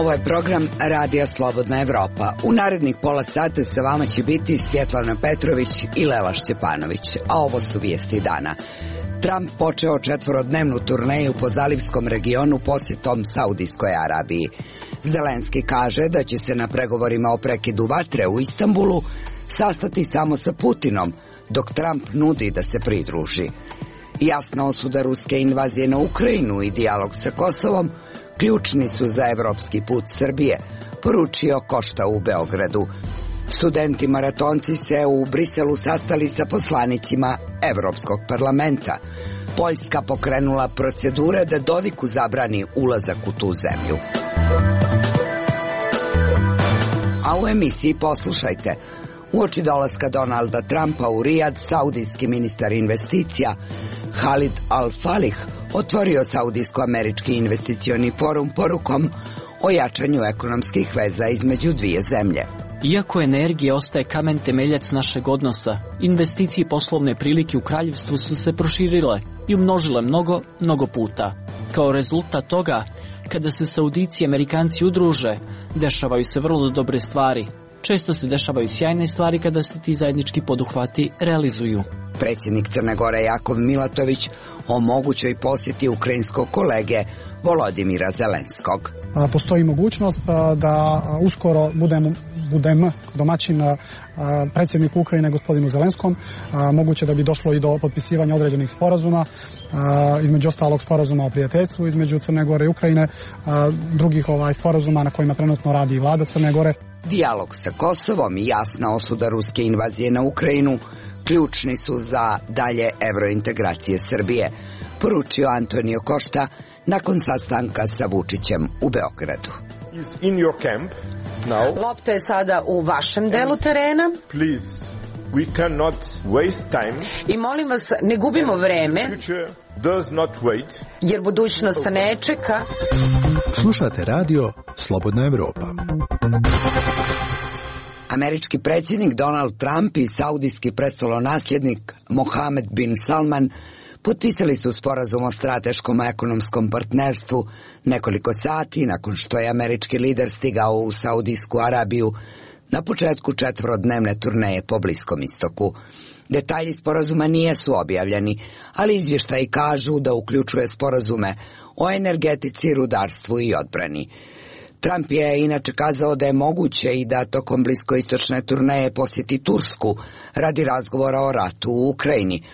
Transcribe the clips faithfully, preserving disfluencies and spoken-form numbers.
Ovo je program Radija Slobodna Evropa. U narednih pola sata sa vama će biti Svjetlana Petrović i Lela Šćepanović, a ovo su vijesti dana. Trump počeo četvorodnevnu turneju po zalivskom regionu posjetom Saudijskoj Arabiji. Zelenski kaže da će se na pregovorima o prekidu vatre u Istanbulu sastati samo sa Putinom, dok Trump nudi da se pridruži. Jasna osuda ruske invazije na Ukrajinu i dijalog sa Kosovom ključni su za evropski put Srbije, poručio Košta u Beogradu. Studenti maratonci se u Briselu sastali sa poslanicima Evropskog parlamenta. Poljska pokrenula procedure da Dodiku zabrani ulazak u tu zemlju. A u emisiji poslušajte. Uoči dolaska Donalda Trumpa u Rijad, saudijski ministar investicija Khalid Al-Falih otvorio Saudijsko-američki investicioni forum porukom o jačanju ekonomskih veza između dvije zemlje. Iako energija ostaje kamen temeljac našeg odnosa, investicije i poslovne prilike u kraljevstvu su se proširile i umnožile mnogo, mnogo puta. Kao rezultat toga, kada se Saudijci i Amerikanci udruže, dešavaju se vrlo dobre stvari. Često se dešavaju sjajne stvari kada se ti zajednički poduhvati realizuju. Predsjednik Crne Gore Jakov Milatović o mogućoj posjeti ukrajinskog kolege Volodimira Zelenskog. Postoji mogućnost da uskoro budem, budem domaćin predsjedniku Ukrajine gospodinu Zelenskom. Moguće da bi došlo i do potpisivanja određenih sporazuma, između ostalog sporazuma o prijateljstvu između Crne Gore i Ukrajine, drugih ovaj sporazuma na kojima trenutno radi i vlada Crne Gore. Dijalog sa Kosovom i jasna osuda ruske invazije na Ukrajinu ključni su za dalje evrointegracije Srbije, poručio Antonio Košta nakon sastanka sa Vučićem u Beogradu. Lopta je sada u vašem delu terena. Please, we cannot waste time. I molim vas, ne gubimo vreme, does not wait. Jer budućnost ne čeka. Slušate radio Slobodna Evropa. Američki predsjednik Donald Trump i saudijski prestolonasljednik Mohammed bin Salman potpisali su sporazum o strateškom ekonomskom partnerstvu nekoliko sati nakon što je američki lider stigao u Saudijsku Arabiju na početku četvorodnevne turneje po Bliskom istoku. Detalji sporazuma nisu objavljeni, ali izvještaji kažu da uključuje sporazume o energetici, rudarstvu i odbrani. Trump je inače kazao da je moguće i da tokom bliskoistočne turneje posjeti Tursku radi razgovora o ratu u Ukrajini.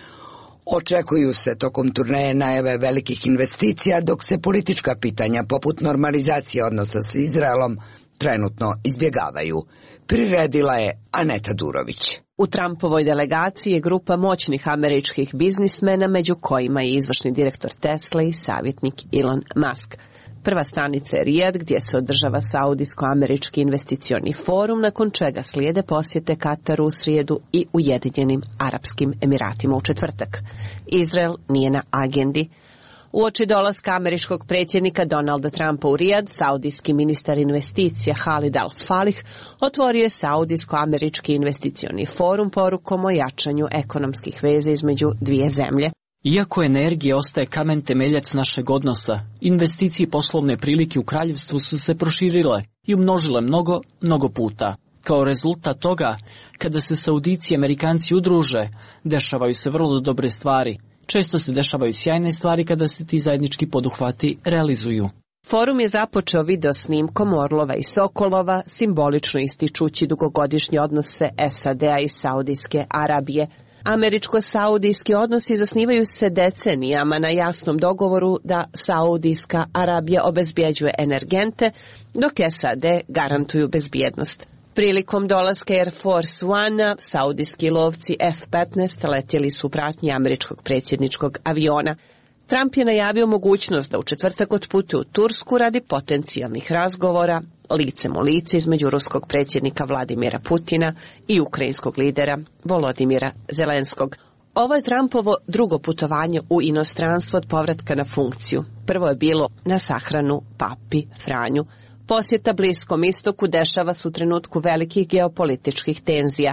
Očekuju se tokom turneje najave velikih investicija, dok se politička pitanja poput normalizacije odnosa s Izraelom trenutno izbjegavaju. Priredila je Aneta Durović. U Trumpovoj delegaciji je grupa moćnih američkih biznismena, među kojima je izvršni direktor Tesla i savjetnik Elon Musk. Prva stanica je Rijad, gdje se održava Saudijsko-američki investicioni forum, nakon čega slijede posjete Kataru u srijedu i Ujedinjenim Arapskim Emiratima u četvrtak. Izrael nije na agendi. Uoči dolaska američkog predsjednika Donalda Trumpa u Rijad, saudijski ministar investicija Khalid Al-Falih otvorio je Saudijsko-američki investicioni forum porukom o jačanju ekonomskih veza između dvije zemlje. Iako energija ostaje kamen temeljac našeg odnosa, investicije i poslovne prilike u kraljevstvu su se proširile i umnožile mnogo, mnogo puta. Kao rezultat toga, kada se Saudijci i Amerikanci udruže, dešavaju se vrlo dobre stvari. Često se dešavaju sjajne stvari kada se ti zajednički poduhvati realizuju. Forum je započeo video snimkom orlova i sokolova, simbolično ističući dugogodišnje odnose S A D-a i Saudijske Arabije. Američko-saudijski odnosi zasnivaju se decenijama na jasnom dogovoru da Saudijska Arabija obezbjeđuje energente, dok S A D garantuju bezbjednost. Prilikom dolaska Air Force One, saudijski lovci F petnaest letjeli su u pratnji američkog predsjedničkog aviona. Trump je najavio mogućnost da u četvrtak otputuje u Tursku radi potencijalnih razgovora licem u lice između ruskog predsjednika Vladimira Putina i ukrajinskog lidera Volodimira Zelenskog. Ovo je Trumpovo drugo putovanje u inostranstvo od povratka na funkciju. Prvo je bilo na sahranu papi Franju. Posjeta Bliskom istoku dešava se u trenutku velikih geopolitičkih tenzija.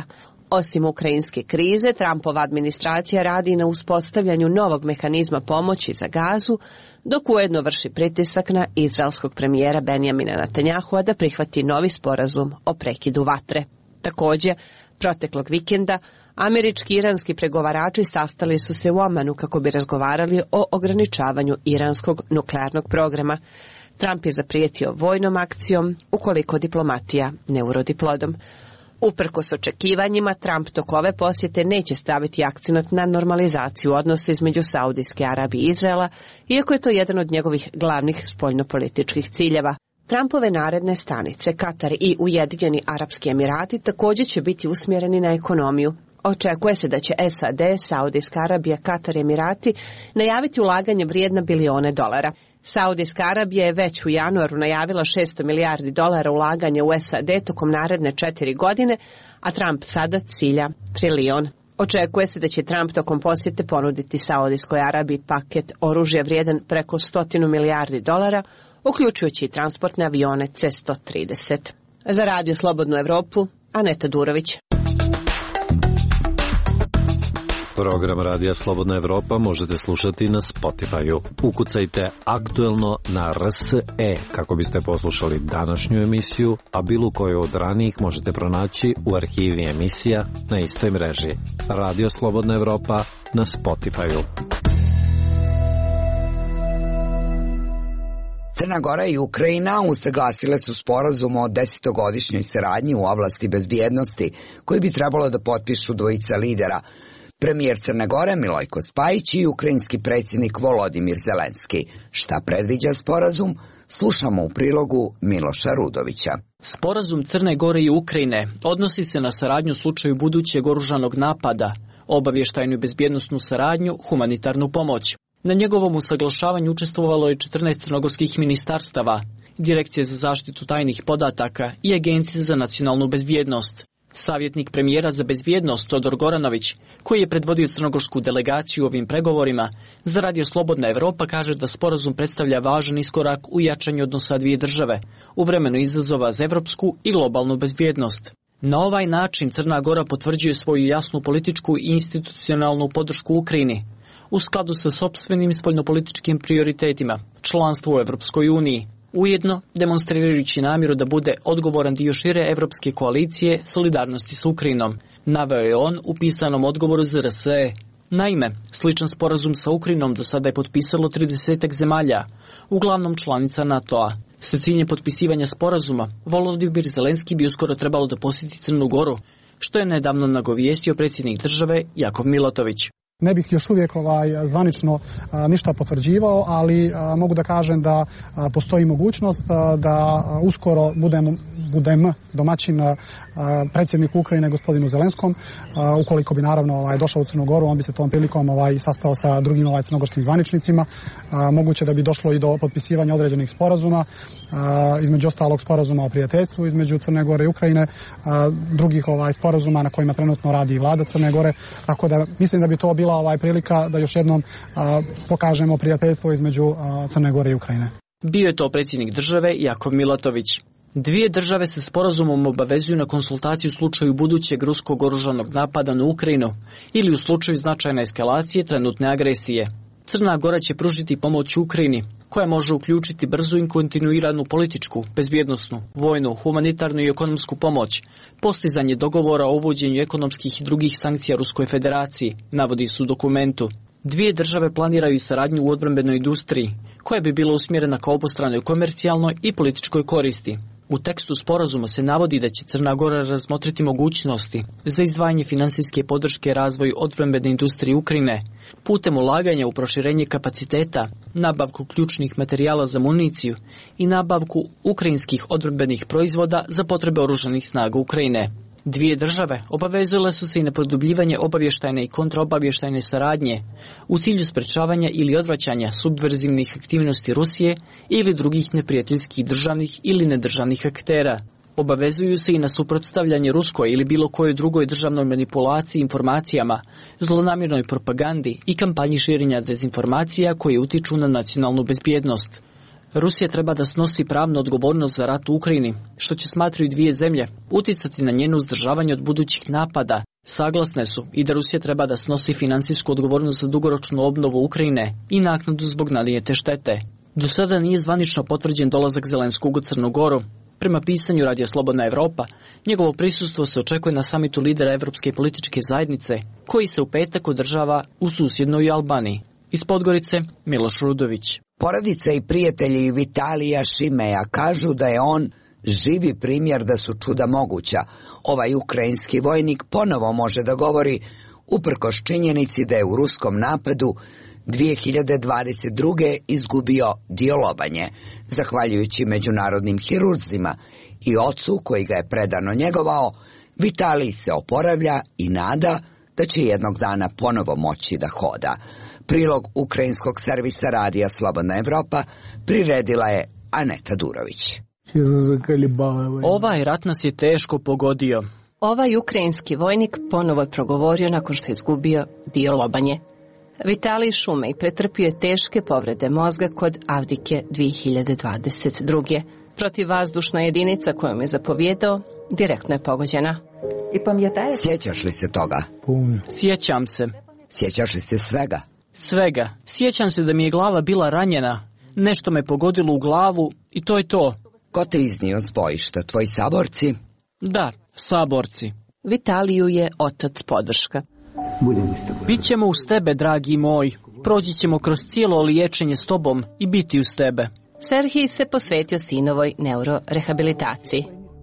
Osim ukrajinske krize, Trumpova administracija radi na uspostavljanju novog mehanizma pomoći za Gazu, dok ujedno vrši pritisak na izraelskog premijera Benjamina Netanjahua da prihvati novi sporazum o prekidu vatre. Također, proteklog vikenda, američki i iranski pregovarači sastali su se u Omanu kako bi razgovarali o ograničavanju iranskog nuklearnog programa. Trump je zaprijetio vojnom akcijom ukoliko diplomatija ne urodi plodom. Uprkos očekivanjima, Trump tok ove posjete neće staviti akcenat na normalizaciju odnosa između Saudijske Arabije i Izraela, iako je to jedan od njegovih glavnih spoljnopolitičkih ciljeva. Trumpove naredne stanice, Katar i Ujedinjeni Arapski Emirati, također će biti usmjereni na ekonomiju. Očekuje se da će S A D, Saudijska Arabija, Katar i Emirati najaviti ulaganje vrijedna bilione dolara. Saudijska Arabija je već u januaru najavila šesto milijardi dolara ulaganja u S A D tokom naredne četiri godine, a Trump sada cilja trilion. Očekuje se da će Trump tokom posjete ponuditi Saudijskoj Arabiji paket oružja vrijedan preko stotinu milijardi dolara, uključujući i transportne avione C sto trideset. Za Radio Slobodnu Evropu, Aneta Durović. Program Radija Slobodna Evropa možete slušati na Spotify-u. Ukucajte aktuelno na R S E kako biste poslušali današnju emisiju, a bilo koju od ranijih možete pronaći u arhivi emisija na istoj mreži. Radio Slobodna Evropa na Spotify-u. Crna Gora i Ukrajina usaglasile su sporazum o desetogodišnjoj saradnji u oblasti bezbjednosti koji bi trebalo da potpišu dvojica lidera, premijer Crne Gore Milojko Spajić i ukrajinski predsjednik Volodimir Zelenski. Šta predviđa sporazum? Slušamo u prilogu Miloša Rudovića. Sporazum Crne Gore i Ukrajine odnosi se na saradnju u slučaju budućeg oružanog napada, obavještajnu i bezbjednosnu saradnju, humanitarnu pomoć. Na njegovom usaglašavanju učestvovalo je četrnaest crnogorskih ministarstava, Direkcije za zaštitu tajnih podataka i Agencije za nacionalnu bezbjednost. Savjetnik premijera za bezbjednost Todor Goranović, koji je predvodio crnogorsku delegaciju u ovim pregovorima, za Radio Slobodna Evropa kaže da sporazum predstavlja važan iskorak u jačanju odnosa dvije države, u vremenu izazova za evropsku i globalnu bezbjednost. Na ovaj način Crna Gora potvrđuje svoju jasnu političku i institucionalnu podršku Ukrajini, u skladu sa sopstvenim spoljnopolitičkim prioritetima, članstvo u Evropskoj uniji, ujedno demonstrirajući namjeru da bude odgovoran dio šire evropske koalicije solidarnosti s Ukrajinom, naveo je on u pisanom odgovoru za R S E. Naime, sličan sporazum sa Ukrajinom do sada je potpisalo tridesetak zemalja, uglavnom članica NATO-a. Sa ciljem potpisivanja sporazuma, Volodimir Zelenski bi uskoro trebalo da posjeti Crnu Goru, što je nedavno nagovijestio predsjednik države Jakov Milatović. Ne bih još uvijek ovaj, zvanično a, ništa potvrđivao, ali a, mogu da kažem da a, postoji mogućnost a, da a, uskoro budem, budem domaćin a, predsjedniku Ukrajine gospodinu Zelenskom. A, ukoliko bi naravno ovaj, došao u Crnu Goru, on bi se tom prilikom ovaj, sastao sa drugim ovaj, crnogorskim zvaničnicima. A, moguće da bi došlo i do potpisivanja određenih sporazuma, a, između ostalog sporazuma o prijateljstvu između Crne Gore i Ukrajine, a, drugih ovaj, sporazuma na kojima trenutno radi i vlada Crne Gore, tako da mislim da bi to bilo ovaj prilika da još jednom a, pokažemo prijateljstvo između a, Crne Gore i Ukrajine. Bio je to predsjednik države Jakov Milatović. Dvije države se sporazumom obavezuju na konsultaciju u slučaju budućeg ruskog oružanog napada na Ukrajinu ili u slučaju značajne eskalacije trenutne agresije. Crna Gora će pružiti pomoć Ukrajini, koja može uključiti brzu i kontinuiranu političku, bezbjednosnu, vojnu, humanitarnu i ekonomsku pomoć, postizanje dogovora o uvođenju ekonomskih i drugih sankcija Ruskoj federaciji, navodi se u dokumentu. Dvije države planiraju i saradnju u odbrambenoj industriji, koja bi bila usmjerena ka obostranoj komercijalnoj i političkoj koristi. U tekstu sporazuma se navodi da će Crna Gora razmotriti mogućnosti za izdvajanje finansijske podrške razvoju odbrambene industrije Ukrajine, putem ulaganja u proširenje kapaciteta, nabavku ključnih materijala za municiju i nabavku ukrajinskih odbrambenih proizvoda za potrebe oružanih snaga Ukrajine. Dvije države obavezale su se i na produbljivanje obavještajne i kontraobavještajne saradnje u cilju sprečavanja ili odvraćanja subverzivnih aktivnosti Rusije ili drugih neprijateljskih državnih ili nedržavnih aktera. Obavezuju se i na suprotstavljanje ruskoj ili bilo kojoj drugoj državnoj manipulaciji informacijama, zlonamjernoj propagandi i kampanji širenja dezinformacija koje utiču na nacionalnu bezbjednost. Rusija treba da snosi pravnu odgovornost za rat u Ukrajini, što će, smatraju dvije zemlje, uticati na njeno uzdržavanje od budućih napada. Saglasne su i da Rusija treba da snosi finansijsku odgovornost za dugoročnu obnovu Ukrajine i naknadu zbog nanijete štete. Do sada nije zvanično potvrđen dolazak Zelenskog u Crnu Goru. Prema pisanju Radija Slobodna Evropa, njegovo prisustvo se očekuje na samitu lidera Evropske političke zajednice, koji se u petak održava u susjednoj Albaniji. Iz Podgorice, Miloš Rudović. Porodica i prijatelji Vitalija Šimeja kažu da je on živi primjer da su čuda moguća. Ovaj ukrajinski vojnik ponovo može da govori uprkos činjenici da je u ruskom napadu dvije hiljade dvadeset druge izgubio djelobanje, zahvaljujući međunarodnim hirurzima i ocu koji ga je predano njegovao. Vitalij se oporavlja i nada da će jednog dana ponovo moći da hoda. Prilog ukrajinskog servisa Radija Slobodna Evropa priredila je Aneta Durović. Ovaj rat nas je teško pogodio. Ovaj ukrajinski vojnik ponovo je progovorio nakon što je izgubio djelobanje. Vitalij Šumej pretrpio je teške povrede mozga kod Avdike dvije hiljade dvadeset druge. Protivvazdušna jedinica kojom je zapovjedao direktno je pogođena. Sjećaš li se toga? Sjećam se. Sjećaš li se svega? Svega. Sjećam se da mi je glava bila ranjena. Nešto me pogodilo u glavu i to je to. Ko te iznio s bojišta? Tvoji saborci? Da, saborci. Vitaliju je otac podrška. Bićemo uz tebe, dragi moj. Proći ćemo kroz cijelo liječenje s tobom i biti uz tebe. Serhij se posvetio sinovoj neurorehabilitaciji.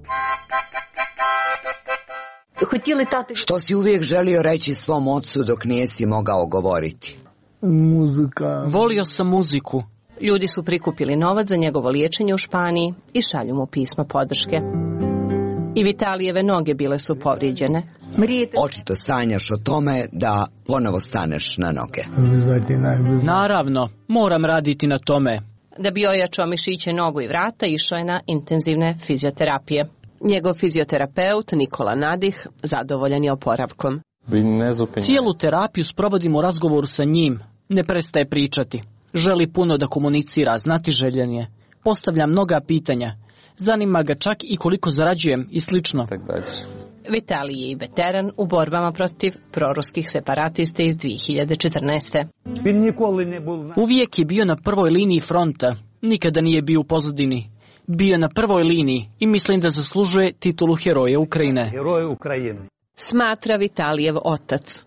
Što si uvijek želio reći svom ocu dok nijesi mogao govoriti? Muzika. Volio sam muziku. Ljudi su prikupili novac za njegovo liječenje u Španiji i šalju mu pisma podrške. I Vitalijeve noge bile su povrijeđene. Očito sanjaš o tome da ponovo staneš na noge. Naravno, moram raditi na tome. Da bi ojačao mišiće nogu i vrata, išao je na intenzivne fizioterapije. Njegov fizioterapeut Nikola Nadih zadovoljan je oporavkom. Cijelu terapiju sprovodim u razgovoru sa njim. Ne prestaje pričati. Želi puno da komunicira, znati željen je. Postavlja mnoga pitanja. Zanima ga čak i koliko zarađujem i slično. Vitalij je i veteran u borbama protiv proruskih separatista iz dvije hiljade četrnaeste. Uvijek je bio na prvoj liniji fronta. Nikada nije bio u pozadini. Bio na prvoj liniji i mislim da zaslužuje titulu Heroja Ukrajine. Smatra Vitalijev otac.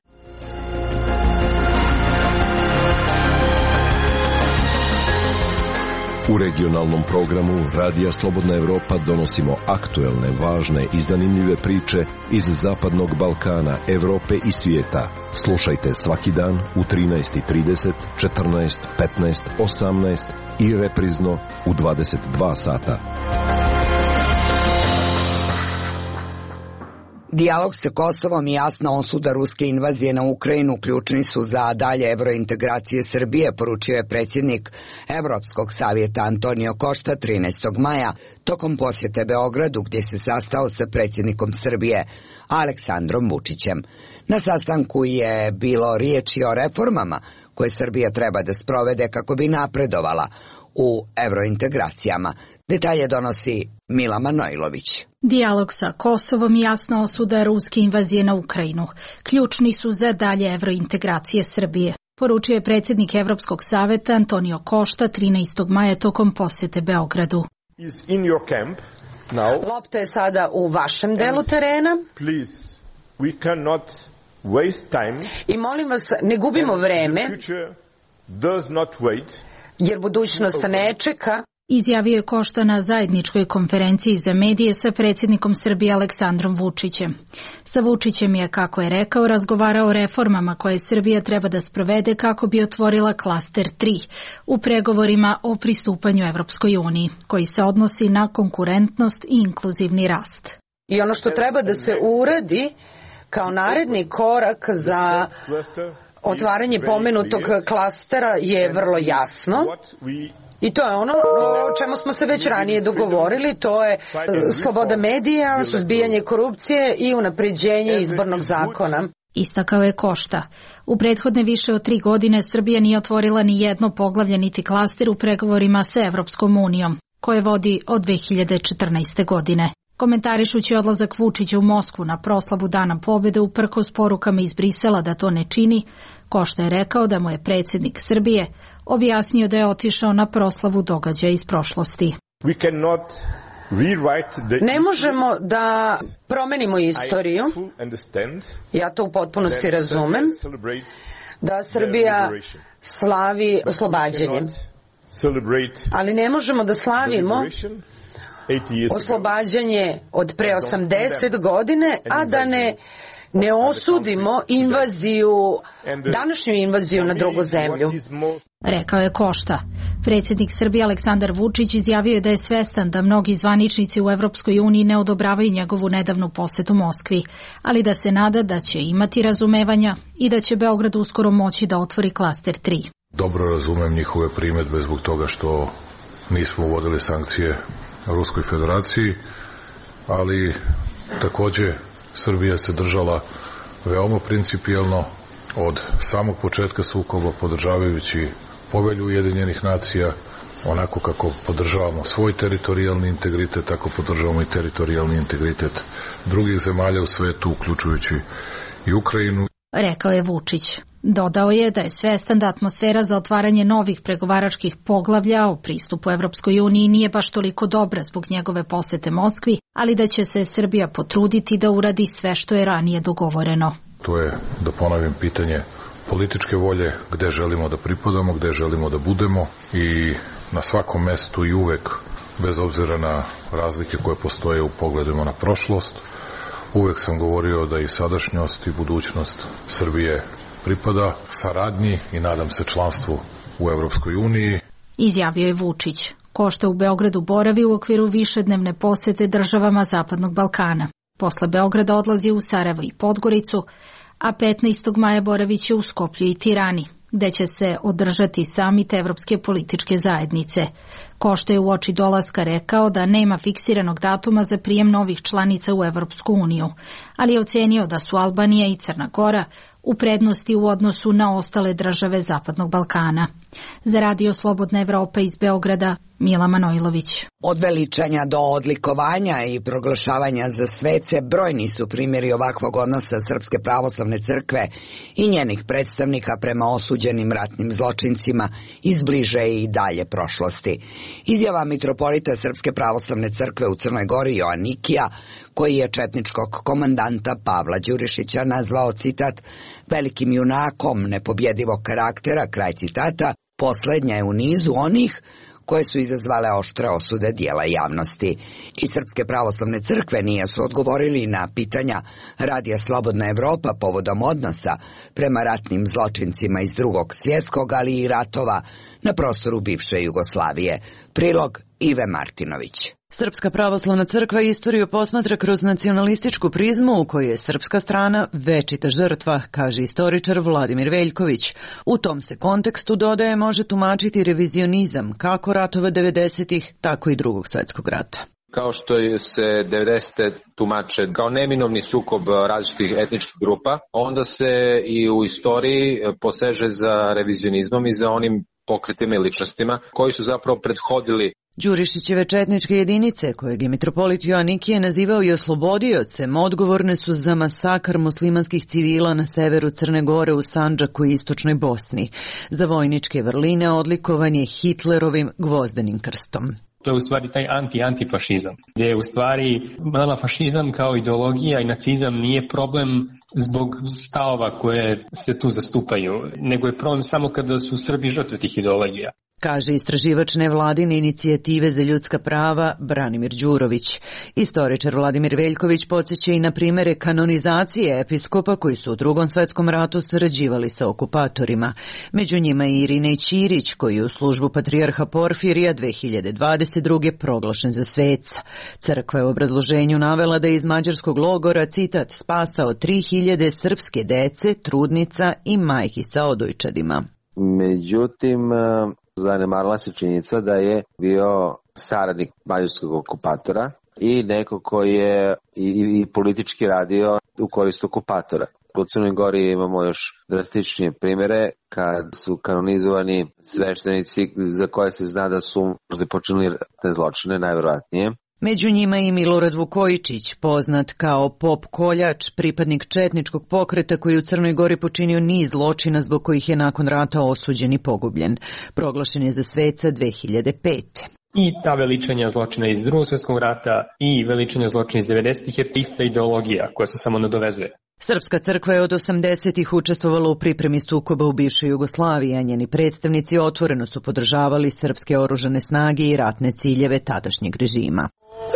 U regionalnom programu Radija Slobodna Evropa donosimo aktuelne, važne i zanimljive priče iz Zapadnog Balkana, Evrope i svijeta. Slušajte svaki dan u trinaest i trideset, četrnaest, petnaest, osamnaest i reprizno u dvadeset dva sata. Dijalog sa Kosovom i jasna osuda ruske invazije na Ukrajinu ključni su za dalje evrointegracije Srbije, poručio je predsjednik Evropskog savjeta Antonio Košta trinaestog maja tokom posjete Beogradu, gdje se sastao sa predsjednikom Srbije Aleksandrom Vučićem. Na sastanku je bilo riječi o reformama koje Srbija treba da sprovede kako bi napredovala u evrointegracijama. Detalje donosi Mila Manojlović. Dijalog sa Kosovom i jasna osuda ruske invazije na Ukrajinu ključni su za dalje evrointegracije Srbije, poručio je predsjednik Evropskog savjeta Antonio Košta trinaestog maja tokom posjete Beogradu. Lopta je sada u vašem delu terena. Please, we cannot waste time. I molim vas, ne gubimo vreme, does not wait. Jer budućnost ne čeka. Izjavio je Košta na zajedničkoj konferenciji za medije sa predsjednikom Srbije Aleksandrom Vučićem. Sa Vučićem je, kako je rekao, razgovarao o reformama koje Srbija treba da sprovede kako bi otvorila klaster tri u pregovorima o pristupanju Evropskoj uniji, koji se odnosi na konkurentnost i inkluzivni rast. I ono što treba da se uradi kao naredni korak za otvaranje pomenutog klastera je vrlo jasno. I to je ono o čemu smo se već ranije dogovorili, to je sloboda medija, suzbijanje korupcije i unapređenje izbornog zakona. Istakao je Košta. U prethodne više od tri godine Srbija nije otvorila ni jedno poglavlje niti klaster u pregovorima sa Evropskom unijom, koje vodi od dve hiljade četrnaeste. godine. Komentarišući odlazak Vučića u Moskvu na proslavu Dana pobede uprkos porukama iz Brisela da to ne čini, Košta je rekao da mu je predsjednik Srbije objasnio da je otišao na proslavu događaja iz prošlosti. We cannot Ne možemo da promenimo istoriju, ja to u potpunosti razumem, da Srbija slavi oslobađanje, ali ne možemo da slavimo oslobađanje od pre osamdeset godine, a da ne ne osudimo invaziju, današnju invaziju na drugu zemlju. Rekao je Košta. Predsjednik Srbije Aleksandar Vučić izjavio je da je svestan da mnogi zvaničnici u Evropskoj uniji ne odobravaju njegovu nedavnu posetu Moskvi, ali da se nada da će imati razumevanja i da će Beograd uskoro moći da otvori klaster tri. Dobro razumem njihove primedbe zbog toga što nismo uvodili sankcije Ruskoj federaciji, ali takođe Srbija se držala veoma principijelno od samog početka sukoba, podržavajući povelju Ujedinjenih nacija, onako kako podržavamo svoj teritorijalni integritet, tako podržavamo i teritorijalni integritet drugih zemalja u svetu, uključujući i Ukrajinu. Rekao je Vučić. Dodao je da je svestan da atmosfera za otvaranje novih pregovaračkih poglavlja o pristupu Evropskoj uniji nije baš toliko dobra zbog njegove posete Moskvi, ali da će se Srbija potruditi da uradi sve što je ranije dogovoreno. To je, da ponovim, pitanje političke volje, gde želimo da pripadamo, gde želimo da budemo i na svakom mestu i uvek, bez obzira na razlike koje postoje u pogledima na prošlost, uvek sam govorio da i sadašnjost i budućnost Srbije pripada saradnji i nadam se članstvu u Evropskoj uniji. Izjavio je Vučić. Košta u Beogradu boravi u okviru višednevne posete državama Zapadnog Balkana. Posle Beograda odlazi u Sarajevo i Podgoricu, a petnaestog maja boraviće u Skoplju i Tirani, gde će se održati samit Evropske političke zajednice. Košta je uoči dolaska rekao da nema fiksiranog datuma za prijem novih članica u Evropsku uniju, ali je ocenio da su Albanija i Crna Gora u prednosti u odnosu na ostale države Zapadnog Balkana. Za Radio Slobodna Evropa iz Beograda, Mila Manojlović. Od veličanja do odlikovanja i proglašavanja za svece brojni su primjeri ovakvog odnosa Srpske pravoslavne crkve i njenih predstavnika prema osuđenim ratnim zločincima iz bliže i dalje prošlosti. Izjava mitropolita Srpske pravoslavne crkve u Crnoj Gori Joanikija, koji je četničkog komandanta Pavla Đurišića nazvao, citat, velikim junakom nepobjedivog karaktera, kraj citata, poslednja je u nizu onih koje su izazvale oštre osude dijela javnosti. I Srpske pravoslavne crkve nije su odgovorili na pitanja Radija Slobodna Evropa povodom odnosa prema ratnim zločincima iz drugog svjetskog, ali i ratova na prostoru bivše Jugoslavije. Prilog Ive Martinović. Srpska pravoslavna crkva istoriju posmatra kroz nacionalističku prizmu u kojoj je srpska strana večita žrtva, kaže istoričar Vladimir Veljković. U tom se kontekstu, dodaje, može tumačiti revizionizam kako ratova devedesetih, tako i drugog svjetskog rata. Kao što se devedesete tumače kao neminovni sukob različitih etničkih grupa, onda se i u istoriji poseže za revizionizmom i za onim pokretima i ličnostima koji su zapravo prethodili Đurišićeve četničke jedinice, kojeg je mitropolit Joanikije nazivao i oslobodiocem, odgovorne su za masakr muslimanskih civila na severu Crne Gore, u Sandžaku i istočnoj Bosni. Za vojničke vrline odlikovan je Hitlerovim gvozdenim krstom. To je u stvari taj anti-antifašizam, gdje je u stvari nama fašizam kao ideologija i nacizam nije problem zbog stavova koje se tu zastupaju, nego je problem samo kada su Srbi žrtve tih ideologija. Kaže istraživač nevladine inicijative za ljudska prava Branimir Đurović. Istoričar Vladimir Veljković podsjeća i na primere kanonizacije episkopa koji su u Drugom svjetskom ratu sarađivali sa okupatorima. Među njima je Irinej Ćirić, koji je u službu patrijarha Porfirija dve hiljade dvadeset druge proglašen za sveca. Crkva je u obrazloženju navela da je iz mađarskog logora, citat, spasao tri hiljade srpske dece, trudnica i majki sa odojčadima. Međutim, zanemarila se činjenica da je bio saradnik mađarskog okupatora i neko koji je i, i politički radio u korist okupatora. U Crnoj Gori imamo još drastičnije primere kad su kanonizovani sveštenici za koje se zna da su možda počinili te zločine, najverovatnije. Među njima i Milorad Vukojičić, poznat kao Pop Koljač, pripadnik četničkog pokreta koji u Crnoj Gori počinio niz zločina zbog kojih je nakon rata osuđen i pogubljen. Proglašen je za sveca dve hiljade pete. I ta veličanja zločina iz Drugog svjetskog rata i veličanja zločina iz devedesetih je ista ideologija koja se samo nadovezuje. Srpska crkva je od osamdesetih učestvovala u pripremi sukoba u bivšoj Jugoslaviji, a njeni predstavnici otvoreno su podržavali srpske oružane snage i ratne ciljeve tadašnjeg režima.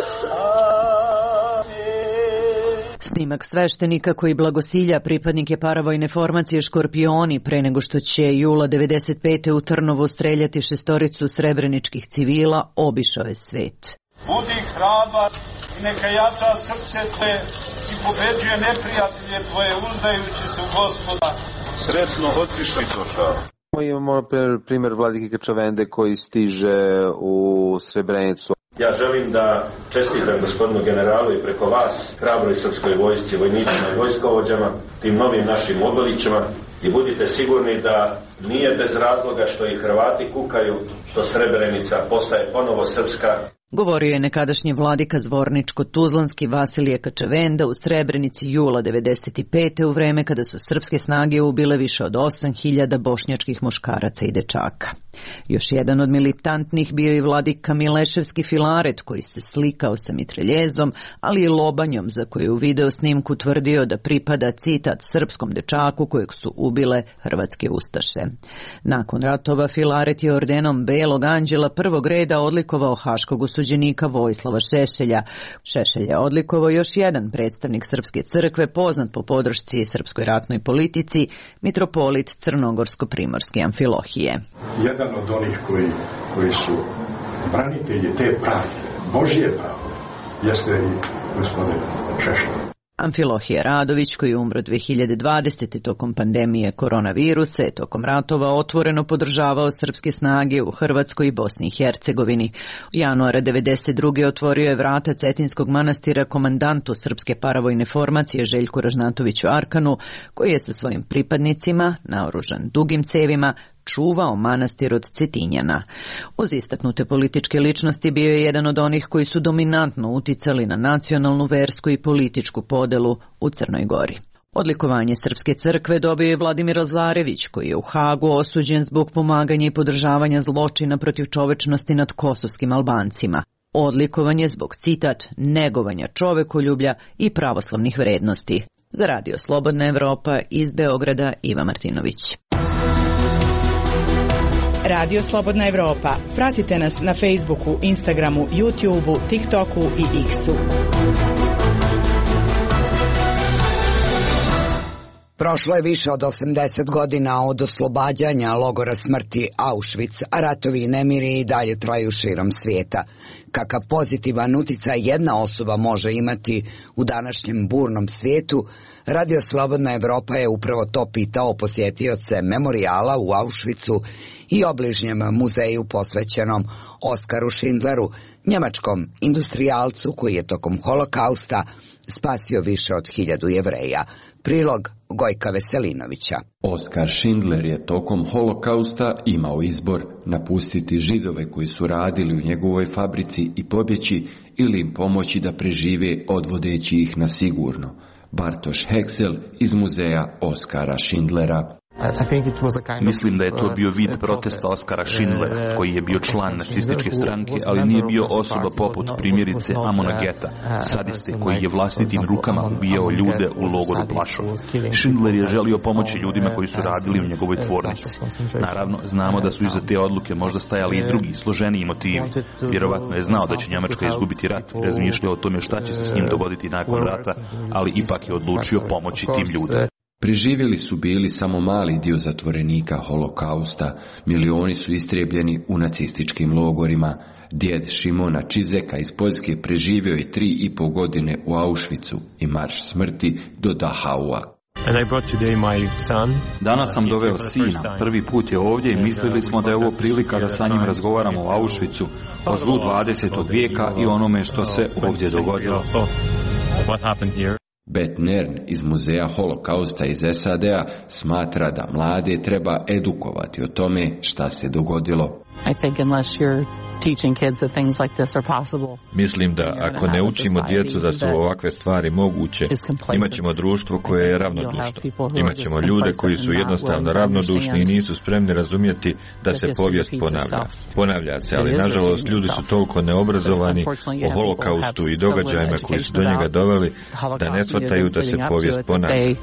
Snimak sveštenika koji blagosilja pripadnike paravojne formacije Škorpioni pre nego što će jula devedeset pete u Trnovu streljati šestoricu srebreničkih civila obišao je svet. Budi hrabar i neka jača srce tvoje i pobeđuje neprijatelje tvoje uzdajući se u Gospoda. Sretno otišli došao. Imamo primjer vladike Kačavende koji stiže u Srebrenicu. Ja želim da čestitam gospodinu generalu i preko vas, hrabroj srpskoj vojsci, vojnicima i vojskovođama, tim novim našim odvodićima, i budite sigurni da nije bez razloga što i Hrvati kukaju, što Srebrenica postaje ponovo srpska. Govorio je nekadašnji vladika Zvorničko-Tuzlanski Vasilije Kačavenda u Srebrenici jula devedeset pete u vreme kada su srpske snage ubile više od osam hiljada bošnjačkih muškaraca i dečaka. Još jedan od militantnih bio i vladika Mileševski Filaret koji se slikao sa mitraljezom, ali i lobanjom za koju u video snimku tvrdio da pripada, citat, srpskom dečaku kojeg su ubile hrvatske ustaše. Nakon ratova Filaret je ordenom Belog anđela prvog reda odlikovao haškog osuđenika Vojislava Šešelja. Šešelj je odlikovao još jedan predstavnik Srpske crkve poznat po podršci srpskoj ratnoj politici, mitropolit Crnogorsko-primorske Amfilohije. Jedan od onih koji, koji su branitelji te pravde, Božje pravo, jeste i gospodin Šešelj. Amfilohije Radović, koji je umro dve hiljade dvadesete tokom pandemije koronavirusa, je tokom ratova otvoreno podržavao srpske snage u Hrvatskoj i Bosni i Hercegovini. U januara devedeset druge otvorio je vrata Cetinskog manastira komandantu srpske paravojne formacije Željku Ražnatoviću Arkanu, koji je sa svojim pripadnicima, naoružan dugim cevima, čuvao manastir od Cetinjana. Uz istaknute političke ličnosti bio je jedan od onih koji su dominantno uticali na nacionalnu, versku i političku podelu u Crnoj Gori. Odlikovanje Srpske crkve dobio je Vladimir Lazarević, koji je u Hagu osuđen zbog pomaganja i podržavanja zločina protiv čovečnosti nad kosovskim Albancima. Odlikovanje zbog, citat, negovanja čovekoljublja i pravoslavnih vrednosti. Za Radio Slobodna Evropa iz Beograda, Iva Martinović. Radio Slobodna Evropa. Pratite nas na Facebooku, Instagramu, YouTubeu, TikToku i X-u. Prošlo je više od osamdeset godina od oslobađanja logora smrti Auschwitz, a ratovi i nemiri i dalje traju širom svijeta. Kakav pozitivan uticaj jedna osoba može imati u današnjem burnom svijetu, Radio Slobodna Evropa je upravo to pitao posjetioce memorijala u Auschwitzu i obližnjem muzeju posvećenom Oskaru Schindleru, njemačkom industrijalcu koji je tokom holokausta spasio više od hiljadu Jevreja. Prilog Gojka Veselinovića. Oskar Schindler je tokom holokausta imao izbor napustiti Židove koji su radili u njegovoj fabrici i pobjeći ili im pomoći da prežive odvodeći ih na sigurno. Bartoš Heksel iz muzeja Oskara Schindlera. Mislim da je to bio vid protesta Oskara Schindlera, koji je bio član nacističke stranke, ali nije bio osoba poput primjerice Amona Geta, sadiste koji je vlastitim rukama ubijao ljude u logoru Plaszow. Schindler je želio pomoći ljudima koji su radili u njegovoj tvornici. Naravno, znamo da su iza te odluke možda stajali i drugi, složeniji motivi. Vjerovatno je znao da će Njemačka izgubiti rat, razmišljao o tome šta će se s njim dogoditi nakon rata, ali ipak je odlučio pomoći tim ljudima. Preživjeli su bili samo mali dio zatvorenika holokausta, milioni su istrijebljeni u nacističkim logorima. Djed Šimona Čizeka iz Poljske preživio je tri i pol godine u Auschwitzu i marš smrti do Dachaua. Danas sam doveo sina, prvi put je ovdje i mislili smo da je ovo prilika da sa njim razgovaramo o Auschwitzu, o zlu dvadesetog vijeka i onome što se ovdje dogodilo. Beth Nern iz Muzeja holokausta iz S A D-a smatra da mlade treba edukovati o tome šta se dogodilo. I think unless you're teaching kids that things like this are possible. Mislim da ako ne učimo djecu da su ovakve stvari moguće, imaćemo društvo koje je ravnodušno. Imaćemo ljude koji su jednostavno ravnodušni i nisu spremni razumjeti da se povijest ponavlja. Ponavlja se, ali nažalost ljudi su toliko neobrazovani o holokaustu i događajima koji su do njega doveli da ne shvataju da se povijest ponavlja.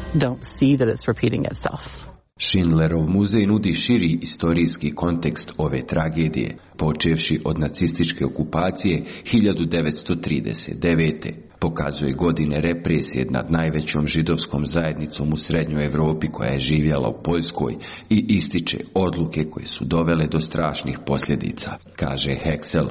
Schindlerov muzej nudi širi istorijski kontekst ove tragedije, počevši od nacističke okupacije hiljadu devetsto trideset devete. Pokazuje godine represije nad najvećom židovskom zajednicom u Srednjoj Europi koja je živjela u Poljskoj i ističe odluke koje su dovele do strašnih posljedica, kaže Heksel.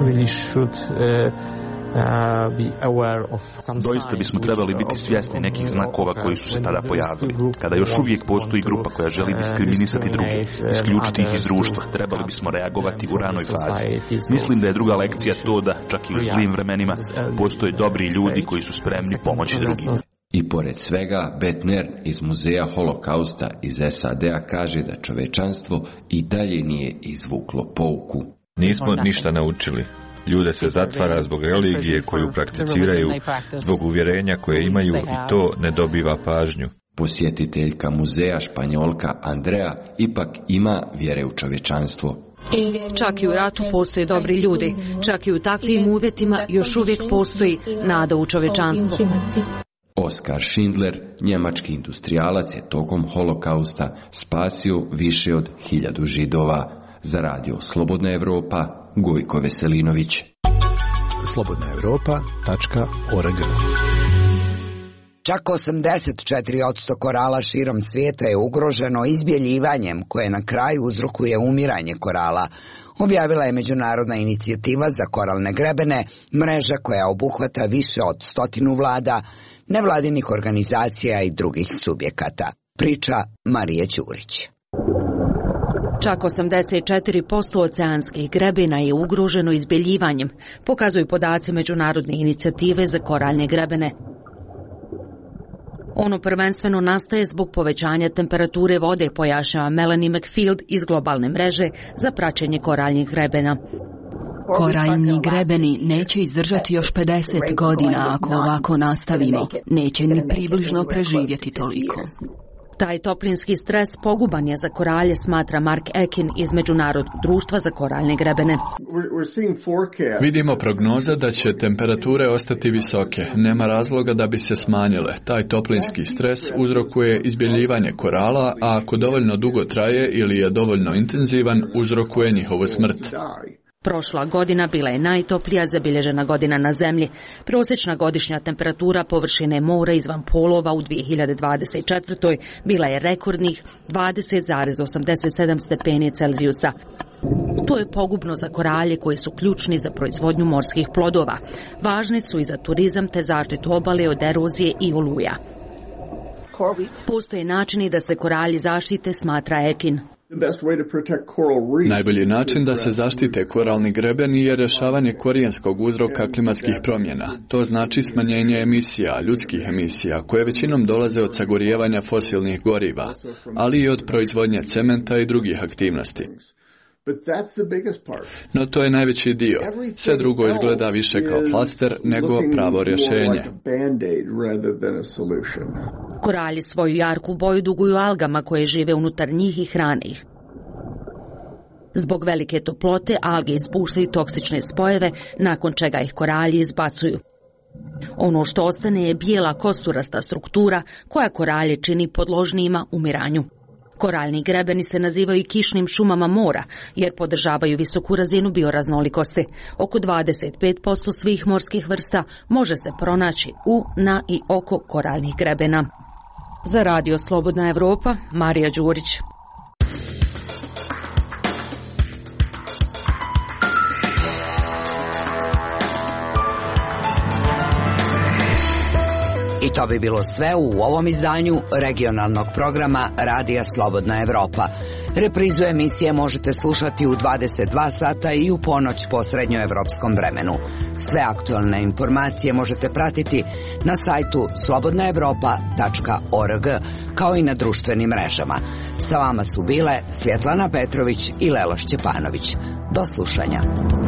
Doista bismo trebali biti svjesni nekih znakova koji su se tada pojavili. Kada još uvijek postoji grupa koja želi diskriminisati druge, isključiti ih iz društva, trebali bismo reagovati u ranoj fazi. Mislim da je druga lekcija to da, čak i u zlim vremenima, postoje dobri ljudi koji su spremni pomoći drugima. I pored svega, Beth Nern iz Muzeja holokausta iz S A D-a kaže da čovečanstvo i dalje nije izvuklo pouku. Nismo ništa naučili. Ljude se zatvara zbog religije koju prakticiraju, zbog uvjerenja koje imaju i to ne dobiva pažnju. Posjetiteljka muzeja Španjolka Andrea ipak ima vjere u čovječanstvo. Čak i u ratu postoje dobri ljudi, čak i u takvim uvjetima još uvijek postoji nada u čovječanstvo. Oskar Schindler, njemački industrijalac, je tokom holokausta spasio više od hiljadu Židova. Za radio Slobodna Evropa, Gojko Veselinović. slobodna europa tačka org. Čak osamdeset četiri posto korala širom svijeta je ugroženo izbjeljivanjem koje na kraju uzrokuje umiranje korala, objavila je Međunarodna inicijativa za koralne grebene, mreža koja obuhvata više od stotinu vlada, nevladinih organizacija i drugih subjekata. Priča Marije Ćurić. Čak osamdeset četiri posto oceanskih grebena je ugroženo izbjeljivanjem, pokazuju podaci Međunarodne inicijative za koraljne grebene. Ono prvenstveno nastaje zbog povećanja temperature vode, pojašnjava Melanie McField iz globalne mreže za praćenje koraljnih grebena. Koraljni grebeni neće izdržati još pedeset godina ako ovako nastavimo. Neće ni približno preživjeti toliko. Taj toplinski stres poguban je za koralje, smatra Mark Ekin iz Međunarodnog društva za koraljne grebene. Vidimo prognoza da će temperature ostati visoke. Nema razloga da bi se smanjile. Taj toplinski stres uzrokuje izbjeljivanje korala, a ako dovoljno dugo traje ili je dovoljno intenzivan, uzrokuje njihovu smrt. Prošla godina bila je najtoplija zabilježena godina na zemlji. Prosječna godišnja temperatura površine mora izvan polova u dvije hiljade dvadeset četvrtoj bila je rekordnih dvadeset zarez osamdeset sedam stepeni Celzijusa. To je pogubno za koralje koji su ključni za proizvodnju morskih plodova. Važni su i za turizam te zaštitu obale od erozije i oluja. Postoje načini da se koralji zaštite, smatra Ekin. Najbolji način da se zaštite koralni grebeni je rješavanje korijenskog uzroka klimatskih promjena. To znači smanjenje emisija, ljudskih emisija, koje većinom dolaze od sagorijevanja fosilnih goriva, ali i od proizvodnje cementa i drugih aktivnosti. No to je najveći dio. Sve drugo izgleda više kao plaster nego pravo rješenje. Koralji svoju jarku boju duguju algama koje žive unutar njih i hrane ih. Zbog velike toplote alge ispuštaju toksične spojeve, nakon čega ih koralji izbacuju. Ono što ostane je bijela kosturasta struktura koja koralje čini podložnijima umiranju. Koraljni grebeni se nazivaju kišnim šumama mora jer podržavaju visoku razinu bioraznolikosti. Oko dvadeset pet posto svih morskih vrsta može se pronaći u, na i oko koraljnih grebena. Za radio Slobodna Evropa, Marija Đurić. I to bi bilo sve u ovom izdanju regionalnog programa Radija Slobodna Evropa. Reprizu emisije možete slušati u dvadeset dva sata i u ponoć po srednjoevropskom vremenu. Sve aktualne informacije možete pratiti na sajtu slobodna evropa tačka org, kao i na društvenim mrežama. Sa vama su bile Svjetlana Petrović i Lela Šćepanović. Do slušanja.